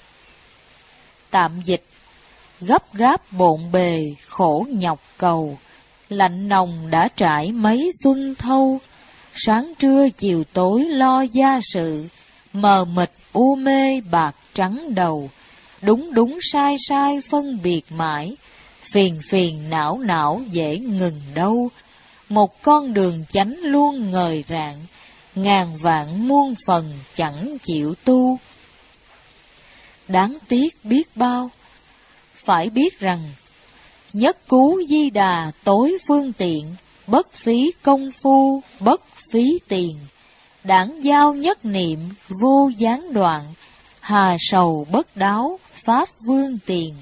Tạm dịch, gấp gáp bộn bề khổ nhọc cầu, lạnh nồng đã trải mấy xuân thâu, sáng trưa chiều tối lo gia sự, mờ mịt u mê bạc trắng đầu, đúng đúng sai sai phân biệt mãi, phiền phiền não não dễ ngừng đâu, một con đường chánh luôn ngời rạng, ngàn vạn muôn phần chẳng chịu tu. Đáng tiếc biết bao, phải biết rằng, nhất cú Di Đà tối phương tiện, bất phí công phu, bất phí tiền. Đảng giao nhất niệm, vô gián đoạn, hà sầu bất đáo, pháp vương tiền.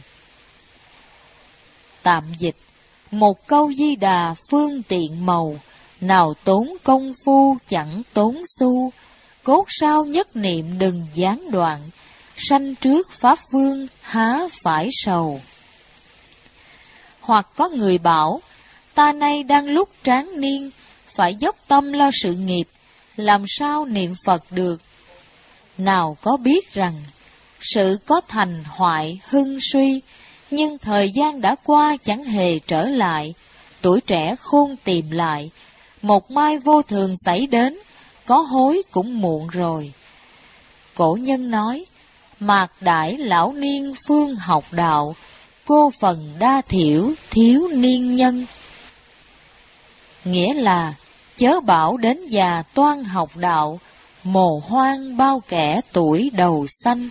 Tạm dịch, một câu Di Đà phương tiện màu, nào tốn công phu chẳng tốn xu, cốt sao nhất niệm đừng gián đoạn, sanh trước pháp vương há phải sầu. Hoặc có người bảo, ta nay đang lúc tráng niên, phải dốc tâm lo sự nghiệp, làm sao niệm Phật được? Nào có biết rằng, sự có thành hoại hưng suy, nhưng thời gian đã qua chẳng hề trở lại, tuổi trẻ khôn tìm lại, một mai vô thường xảy đến, có hối cũng muộn rồi. Cổ nhân nói, mạc đãi lão niên phương học đạo, cô phần đa thiểu thiếu niên nhân. Nghĩa là, chớ bảo đến già toan học đạo, mồ hoang bao kẻ tuổi đầu xanh.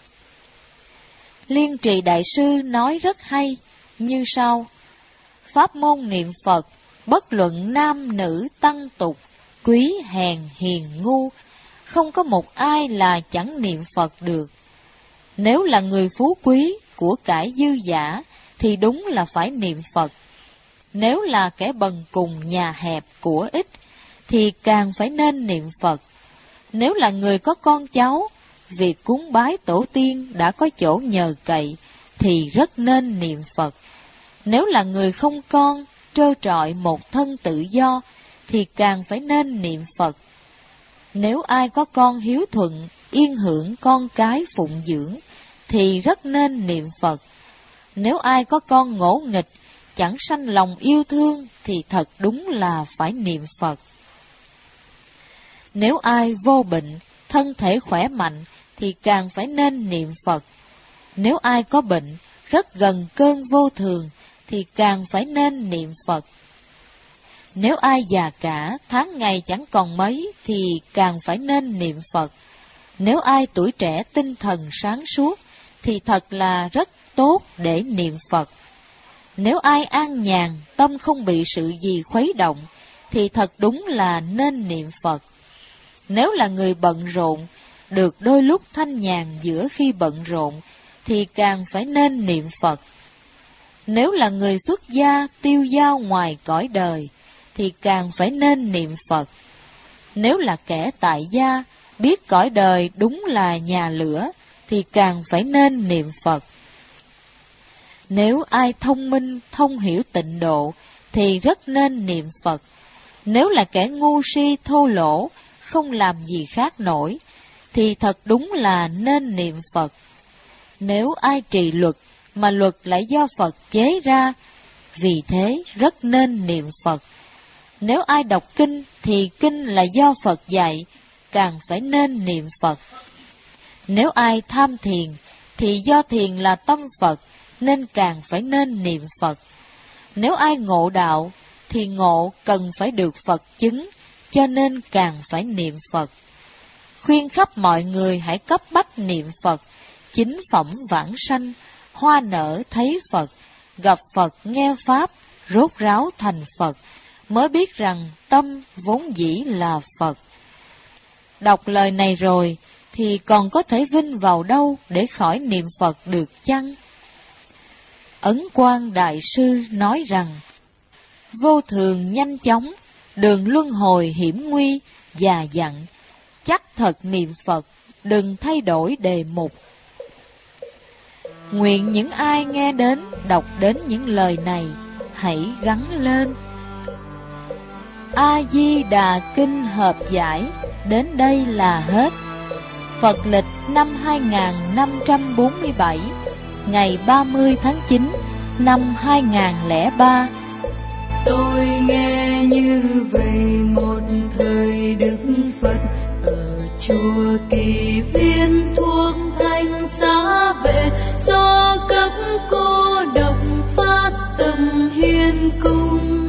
Liên Trì Đại Sư nói rất hay, như sau: pháp môn niệm Phật, bất luận nam nữ tăng tục, quý hèn hiền ngu, không có một ai là chẳng niệm Phật được. Nếu là người phú quý, của cải dư dả, thì đúng là phải niệm Phật. Nếu là kẻ bần cùng nhà hẹp của ít, thì càng phải nên niệm Phật. Nếu là người có con cháu, việc cúng bái tổ tiên đã có chỗ nhờ cậy, thì rất nên niệm Phật. Nếu là người không con, trơ trọi một thân tự do, thì càng phải nên niệm Phật. Nếu ai có con hiếu thuận, yên hưởng con cái phụng dưỡng, thì rất nên niệm Phật. Nếu ai có con ngỗ nghịch, chẳng sanh lòng yêu thương, thì thật đúng là phải niệm Phật. Nếu ai vô bệnh, thân thể khỏe mạnh, thì càng phải nên niệm Phật. Nếu ai có bệnh, rất gần cơn vô thường, thì càng phải nên niệm Phật. Nếu ai già cả, tháng ngày chẳng còn mấy, thì càng phải nên niệm Phật. Nếu ai tuổi trẻ tinh thần sáng suốt, thì thật là rất tốt để niệm Phật. Nếu ai an nhàn, tâm không bị sự gì khuấy động, thì thật đúng là nên niệm Phật. Nếu là người bận rộn, được đôi lúc thanh nhàn giữa khi bận rộn, thì càng phải nên niệm Phật. Nếu là người xuất gia tiêu dao ngoài cõi đời, thì càng phải nên niệm Phật. Nếu là kẻ tại gia, biết cõi đời đúng là nhà lửa, thì càng phải nên niệm Phật. Nếu ai thông minh, thông hiểu tịnh độ, thì rất nên niệm Phật. Nếu là kẻ ngu si thô lỗ, không làm gì khác nổi, thì thật đúng là nên niệm Phật. Nếu ai trì luật, mà luật lại do Phật chế ra, vì thế rất nên niệm Phật. Nếu ai đọc kinh, thì kinh là do Phật dạy, càng phải nên niệm Phật. Nếu ai tham thiền, thì do thiền là tâm Phật, nên càng phải nên niệm Phật. Nếu ai ngộ đạo, thì ngộ cần phải được Phật chứng, cho nên càng phải niệm Phật. Khuyên khắp mọi người hãy cấp bách niệm Phật, chính phẩm vãng sanh, hoa nở thấy Phật, gặp Phật nghe Pháp, rốt ráo thành Phật, mới biết rằng tâm vốn dĩ là Phật. Đọc lời này rồi, thì còn có thể vinh vào đâu để khỏi niệm Phật được chăng? Ấn Quang Đại Sư nói rằng, vô thường nhanh chóng, đường luân hồi hiểm nguy, già dặn, chắc thật niệm Phật, đừng thay đổi đề mục. Nguyện những ai nghe đến, đọc đến những lời này, hãy gắn lên. A-di-đà Kinh hợp giải, đến đây là hết. Phật lịch năm hai nghìn năm trăm bốn mươi bảy, ngày ba mươi tháng chín năm hai nghìn không trăm lẻ ba. Tôi nghe như vậy một thời Đức Phật ở chùa Kỳ Viên thuộc thành Xá Vệ, do cấp cô độc phát tâm hiến cung.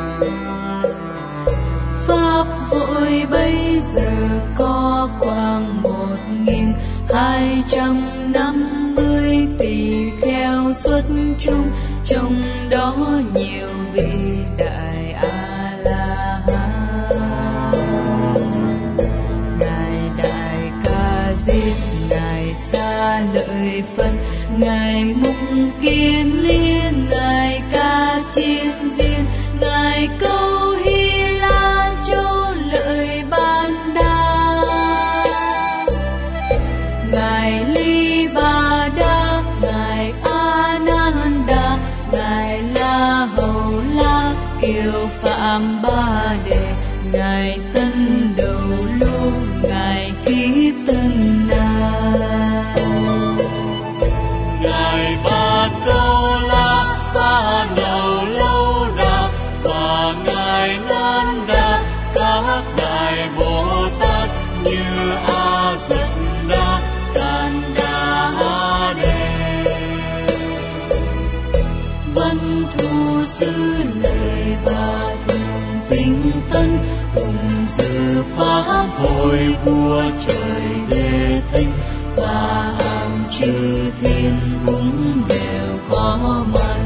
Pháp hội bây giờ có khoảng một nghìn hai trăm năm mươi tỷ kheo xuất chúng, trong đó nhiều vị đại A La Hán. Ngài Đại Ca Diếp, Ngài Sa Lợi Phật, Ngài Mục Kiền Liên, Ngài Ca Chiên Diên, Ngài Câu Hy La Châu Lợi Ban Đa, Ngài Ly Ba Đa, Ngài A Nan Đa, Ngài La Hầu La Kiều Phạm Ba Đề, Ngài Tân Đầu Lô, Ngài Ký Tân Na, Ngài Ba Câu La, Ba Đầu Lâu Đà và Ngài Nan Đa, các đại Bồ Tát như A Dật Đa, Can Đa Ha Đề. Văn Thù Sư Lợi Ba Thường Tinh Tân, cùng dự pháp Hội vua trời Đế Thích và hàng chư thiên cũng đều có mặt.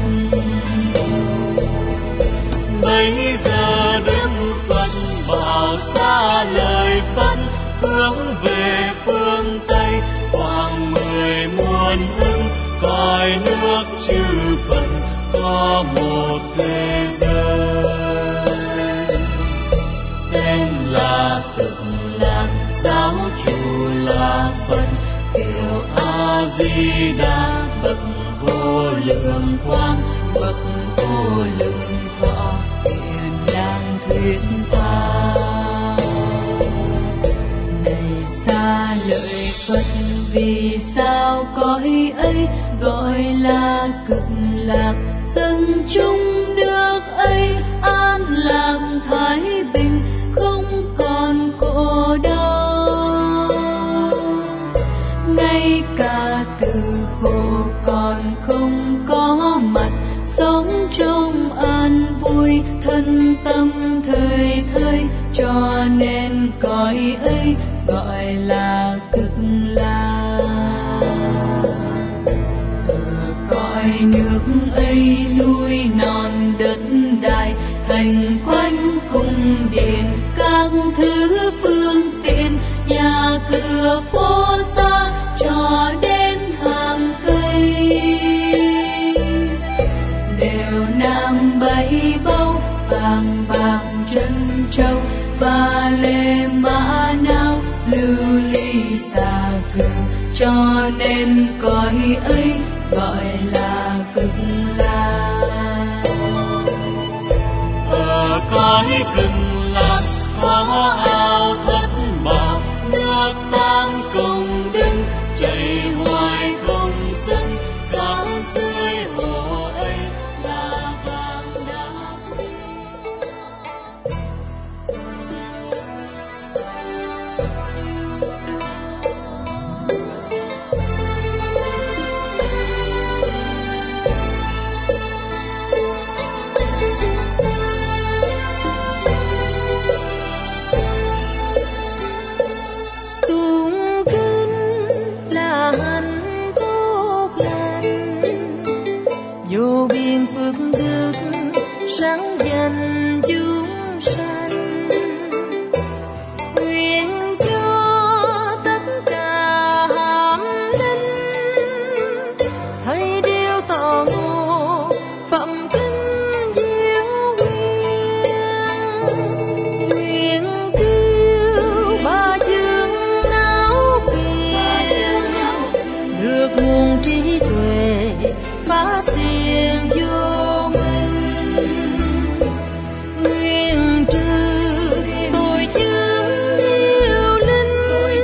Bây giờ Đức Phật bảo xa lời Phật, hướng về phương Tây, khoảng mười muôn ức cõi nước chư Phật có một thế giới. Tên là Cực Lạc, giáo chủ là Phật, hiệu A Di Đà, bậc vô lượng quang, bậc vô lượng thọ, hiền đang thuyết pháp. Này Sa Lợi Phật, vì sao cõi ấy gọi là Cực Lạc? Dân chúng nước ấy an lạc thái bình, không còn khổ đau. Ngay cả từ khổ còn không có mặt, sống trong an vui, thân tâm thời thời, cho nên cõi ấy gọi là Cực Lạc. Ở cõi nước ấy núi non đất đai, thành quanh cung điện, các thứ phương tiện, nhà cửa phố xa, cho đến hàng cây, đều nam bảy báu, vàng bạc trân châu, pha lê mã não, lưu ly xà cừ, cho nên cõi ấy gọi là Cực Lạc. Ở cõi Cực Lạc có ao thất bảo, nước tam cùng đứng chảy hoài không dứt, cả dưới hồ ấy là vàng đá quý. Tụng kinh là hạnh tốt lành, vô biên phước đức sáng dành chúng sanh. Nguyện cho tất cả hàm linh thấy điều tỏ ngộ, phẩm kinh diệu quyên. Nguyện cứu ba chương não phiền, được nguồn trí tuệ phá xiên vô minh. Nguyện trừ tội chướng yêu linh,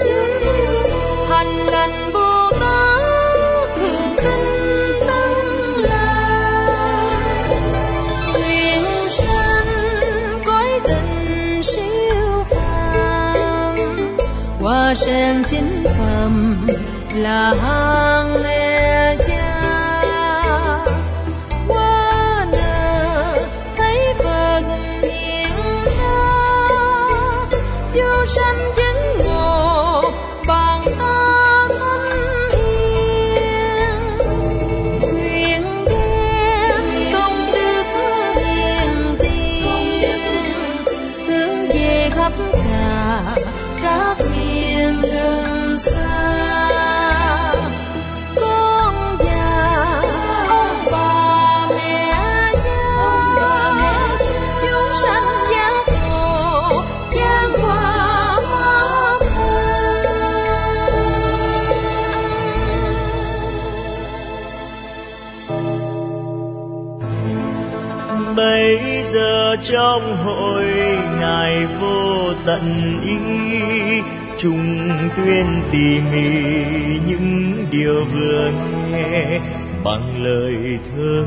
hành lành Bồ Tát thường tinh tâm lạc. Nguyện sanh cõi tình siêu phàm, hoa sen chính phẩm là hàng lệ cha. Qua nở thấy Phật hiện ra, vô sanh chứng ngộ bàn ta thánh hiền. Nguyện các miền đường xa. Con già ông bà mẹ cha, chúng sanh giác ngộ chan hòa hóa thân. Bây giờ trong hội ngài vô tận ý, chung tuyên tỉ mỉ những điều vừa nghe bằng lời thơ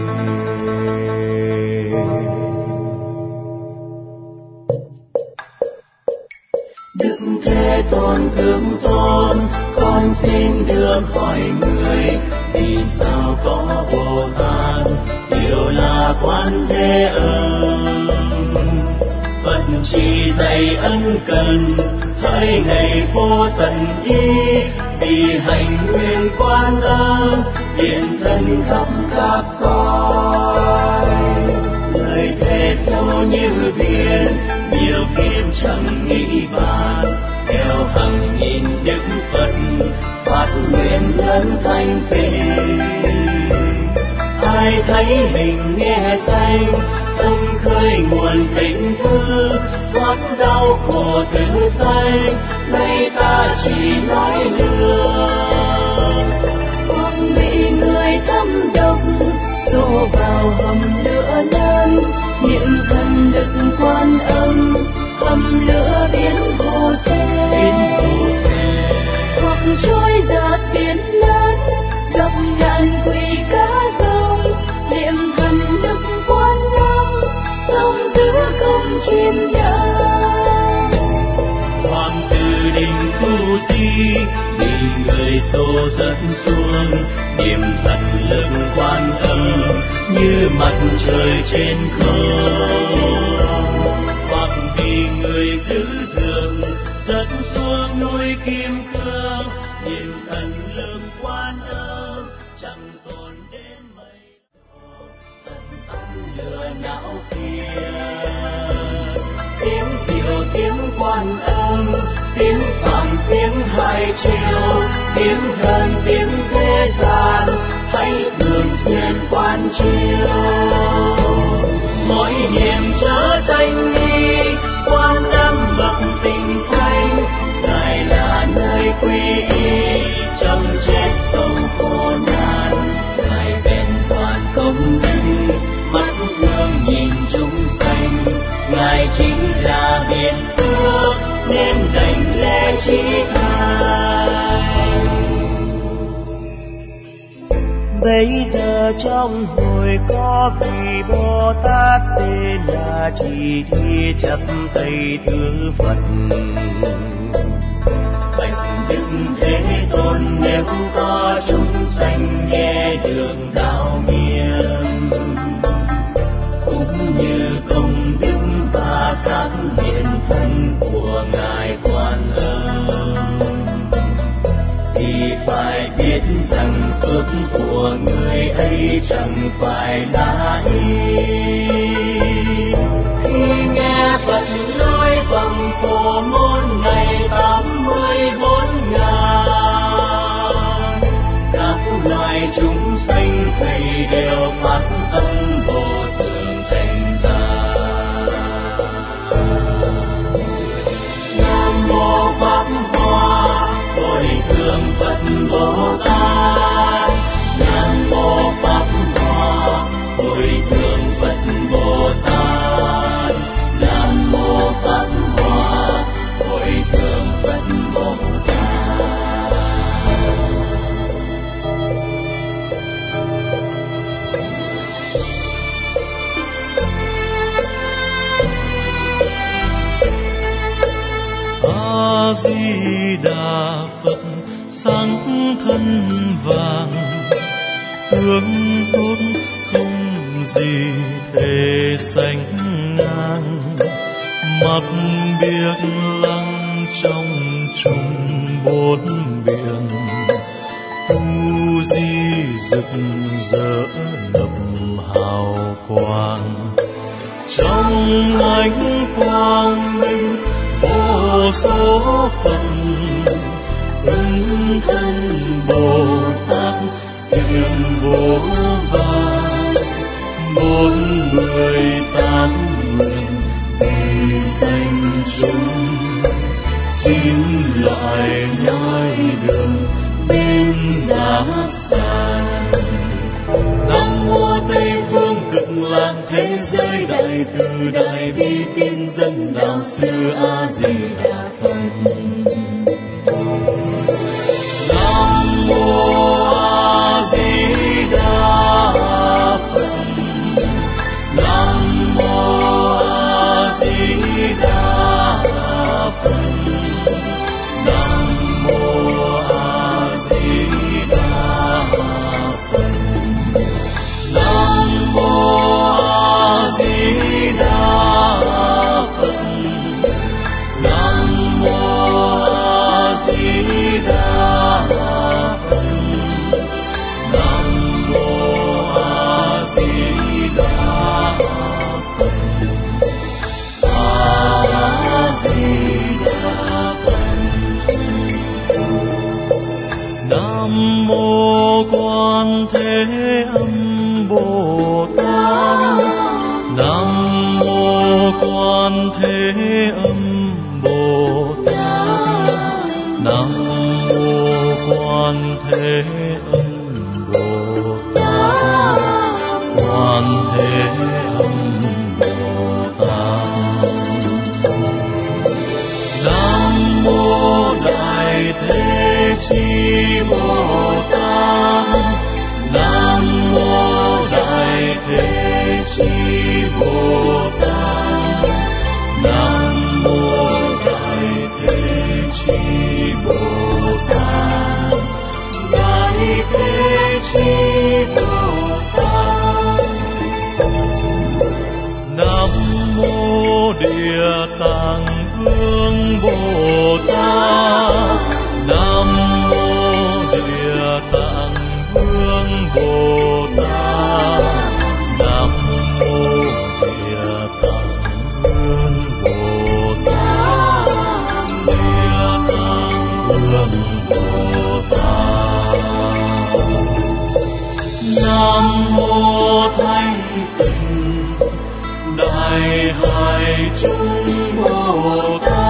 Đức Thế Tôn thương tôn, con xin được hỏi người, vì sao có Bồ Tát, điều là Quan Thế Âm. Phật chỉ dạy ân cần, hỡi ngày vô tận ý, vì hành nguyện Quan Âm, hiện thân khắp các cõi. Lời thề sâu như biển, nhiều kiếp chẳng nghĩ bàn, theo hàng nghìn đức Phật phát nguyện lớn thanh tịnh. Ai thấy mình nghe danh, tâm khơi nguồn tình thương, thoát đau khổ tử sanh, nay ta chỉ nói lừa. Hoặc bị người thâm độc xô vào hầm lửa lớn, niệm thần lực Quan Âm, hầm lửa biến hồ xe. Hoặc trôi dạt biển lớn, gặp nạn quỷ cá rồng, niệm thần lực Quan Âm, sông giữ không chìm dần. Hoàng tử đình tu di, bị người xô dẫn xuống, niệm thần lực Quan Âm, như mặt trời trên không. Hoặc vì người giữ giường, dẫn xuống núi Kim Cương, niệm thần lực Quan Âm, chẳng tồn đến mây dẫn tâm lửa não kia. Tiếng diệu tiếng Quan Âm, tiếng phàm tiếng hai chiều, tiếng hơn tiếng thế gian, hãy thường xuyên quan chiếu. Mỗi niệm chớ danh nghi, Quan Âm bậc tình thanh, ngài là nơi quy y, trong chết sống khổ nạn, ngài bên toàn công đức, mắt thương nhìn chúng sanh, ngài chính là biện phước, nên đảnh lễ trí thành. Bây giờ trong hội có vị Bồ Tát tên là Chỉ Thi, chắp tay thưa Phật. Bạch Đức Thế Tôn, nếu có chúng sanh nghe đường đạo miên, cũng như công đức và các hiện thân của ngài Quan Âm, thì phải biết rằng phước của người ấy chẳng phải là ít. Khi nghe Phật nói bằng phổ môn ngày tám mươi bốn ngàn, các loài chúng sanh thầy đều phát tâm vô thường tranh ra. Nam mô Pháp Hoa, hồi hướng Phật Bồ Tát. Nam mô Pháp Hoa, hồi hướng Phật Bồ Tát. Nam mô Pháp Hoa, hồi hướng Phật Bồ Tát. A Di Đà Phật, sáng thân vàng, tướng tốt không gì thể sánh ngang, mặc biết lăng trong chung bốn biển, tu di rực rỡ ngập hào quang, trong ánh quang minh vô số phận ứng thân Bồ Tát hiện vô vàn, bốn mươi tám nguyện vì sanh chúng, chín loại nhói đường bên giác sanh. Nam mô Tây phương cực lạc thế giới đại từ đại bi tiên dân đạo sư A Di Đà Phật. Nam mô A Di Đà Phật. Nam mô A Di Đà Phật. Nam mô A Di Đà Phật. Nam mô A Di Đà Phật. Nam mô A Di Đà Phật. Nam mô A Di Đà Phật. A Di Đà Phật. Nam mô Quan Thế Âm Bồ Tát. Nam mô Quan Thế Âm Bồ Tát. Nam mô Quan Thế Âm Bồ Tát. Quan Thế Âm Bồ Tát. Nam mô Đại Thế Chí Bồ Tát. Nam mô Đại Thế Chí Bồ Tát. Nam mô Đại Thế Chí Bồ Tát. Đại Thế Chí Bồ Tát. Nam mô Địa Tạng Vương Bồ Tát. Nam mô Địa Tạng Vương Bồ Tát. Nam mô Địa Tạng Vương Bồ Tát. Địa Tạng Vương Bồ Tát. Nam mô Thanh Tịnh Đại Hải Chúng Bồ Tát.